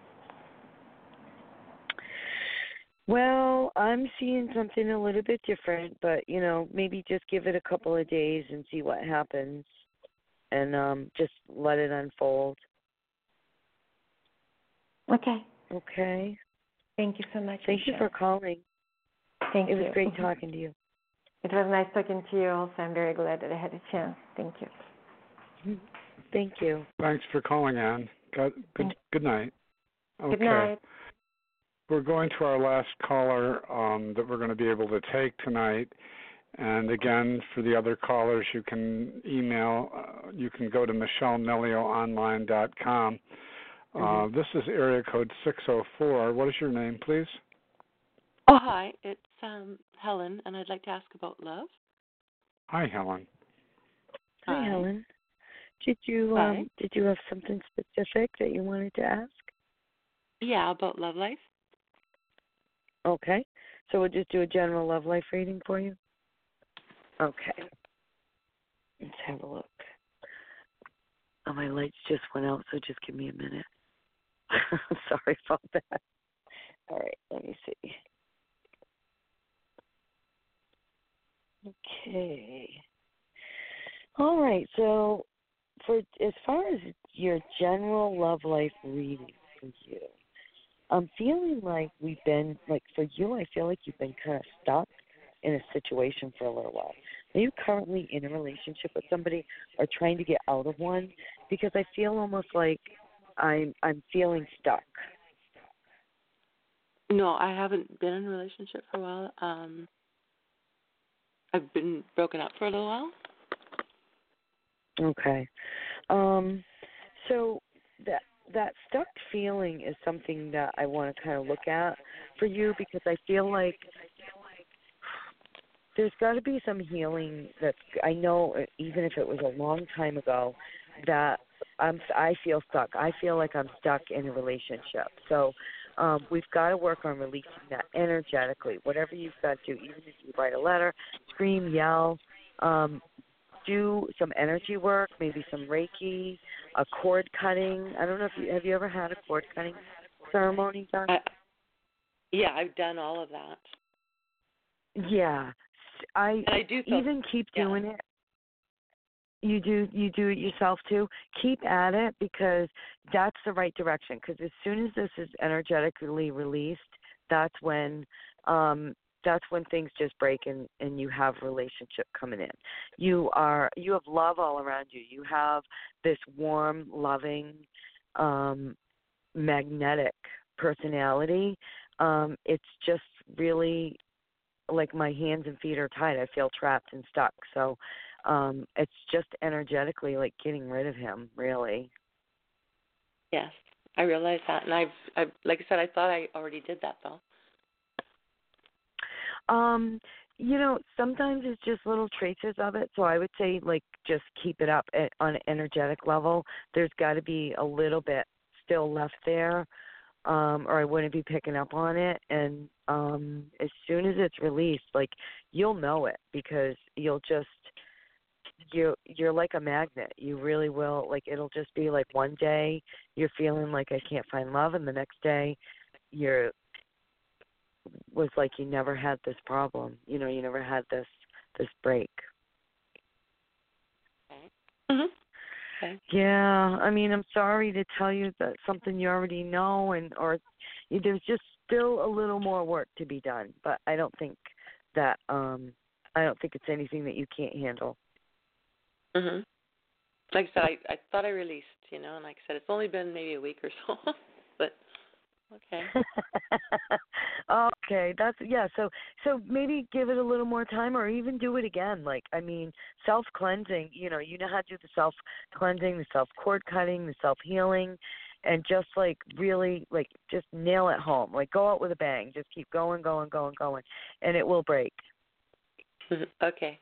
D: Well, I'm seeing something a little bit different, but, maybe just give it a couple of days and see what happens and just let it unfold.
N: Okay.
D: Okay.
N: Thank you so much.
D: Thank you for calling.
N: Thank you.
D: It was great talking to you.
N: It was nice talking to you also. I'm very glad that I had a chance. Thank you.
D: Thank you.
C: Thanks for calling, Ann. Good night. Okay.
N: Good night.
C: We're going to our last caller that we're going to be able to take tonight. And again, for the other callers, you can email. You can go to michellenelioonline.com. This is area code 604. What is your name, please?
O: Oh, hi. It's Helen, and I'd like to ask about love.
C: Hi, Helen.
D: Hi, Helen. Did you have something specific that you wanted to ask?
O: Yeah, about love life.
D: Okay. So we'll just do a general love life reading for you? Okay. Let's have a look. Oh, my lights just went out, so just give me a minute. Sorry about that. All right, let me see. Okay. All right, so as far as your general love life reading for you, I'm feeling like for you, I feel like you've been kind of stuck in a situation for a little while. Are you currently in a relationship with somebody or trying to get out of one? Because I feel almost like I'm feeling stuck.
O: No, I haven't been in a relationship for a while. I've been broken up for a little while.
D: Okay. So that stuck feeling is something that I want to kind of look at for you because I feel like there's got to be some healing that I know, even if it was a long time ago, that I feel stuck. I feel like I'm stuck in a relationship. So we've got to work on releasing that energetically. Whatever you've got to do, even if you write a letter, scream, yell, do some energy work, maybe some Reiki, a cord cutting. I don't know if have you ever had a cord cutting ceremony done?
O: Yeah, I've done all of that.
D: Yeah. I
O: do
D: even keep doing it. You do it yourself too. Keep at it because that's the right direction. Because as soon as this is energetically released, that's when that's when things just break and you have relationship coming in. You have love all around you. You have this warm, loving, magnetic personality. It's just really like my hands and feet are tied. I feel trapped and stuck. So it's just energetically like getting rid of him, really.
O: Yes, I realize that, and I've like I said, I thought I already did that though.
D: Sometimes it's just little traces of it. So I would say, like, just keep it up on an energetic level. There's got to be a little bit still left there, or I wouldn't be picking up on it. And as soon as it's released, like, you'll know it because you're like a magnet. You really will. Like, it'll just be like one day you're feeling like I can't find love, and the next day was like you never had this problem. You never had this break.
O: Okay. Mm-hmm. Okay.
D: Yeah, I mean, I'm sorry to tell you that something you already know, or there's just still a little more work to be done. But I don't think it's anything that you can't handle.
O: Mhm. Like I said, I thought I released, and like I said, it's only been maybe a week or so, but okay.
D: Okay, So maybe give it a little more time, or even do it again. Like, I mean, self-cleansing. You know how to do the self-cleansing, the self-cord cutting, the self-healing, and just like really like just nail it home. Like, go out with a bang. Just keep going, and it will break.
O: Okay.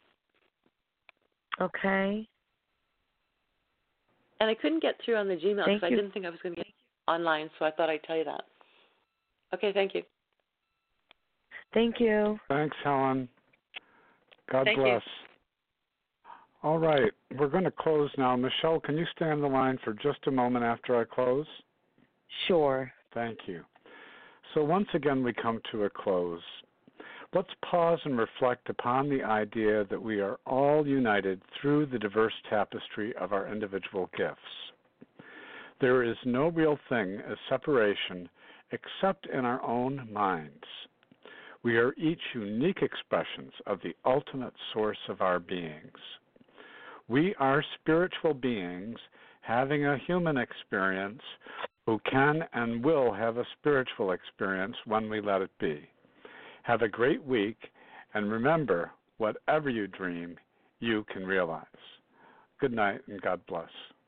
D: Okay.
O: And I couldn't get through on the Gmail because I didn't think I was going to get online, so I thought I'd tell you that. Okay, thank you.
D: Thank you.
C: Thanks, Helen. God
O: Thank
C: bless.
O: You.
C: All right, we're going to close now. Michelle, can you stay on the line for just a moment after I close?
D: Sure.
C: Thank you. So once again, we come to a close. Let's pause and reflect upon the idea that we are all united through the diverse tapestry of our individual gifts. There is no real thing as separation except in our own minds. We are each unique expressions of the ultimate source of our beings. We are spiritual beings having a human experience who can and will have a spiritual experience when we let it be. Have a great week, and remember, whatever you dream, you can realize. Good night, and God bless.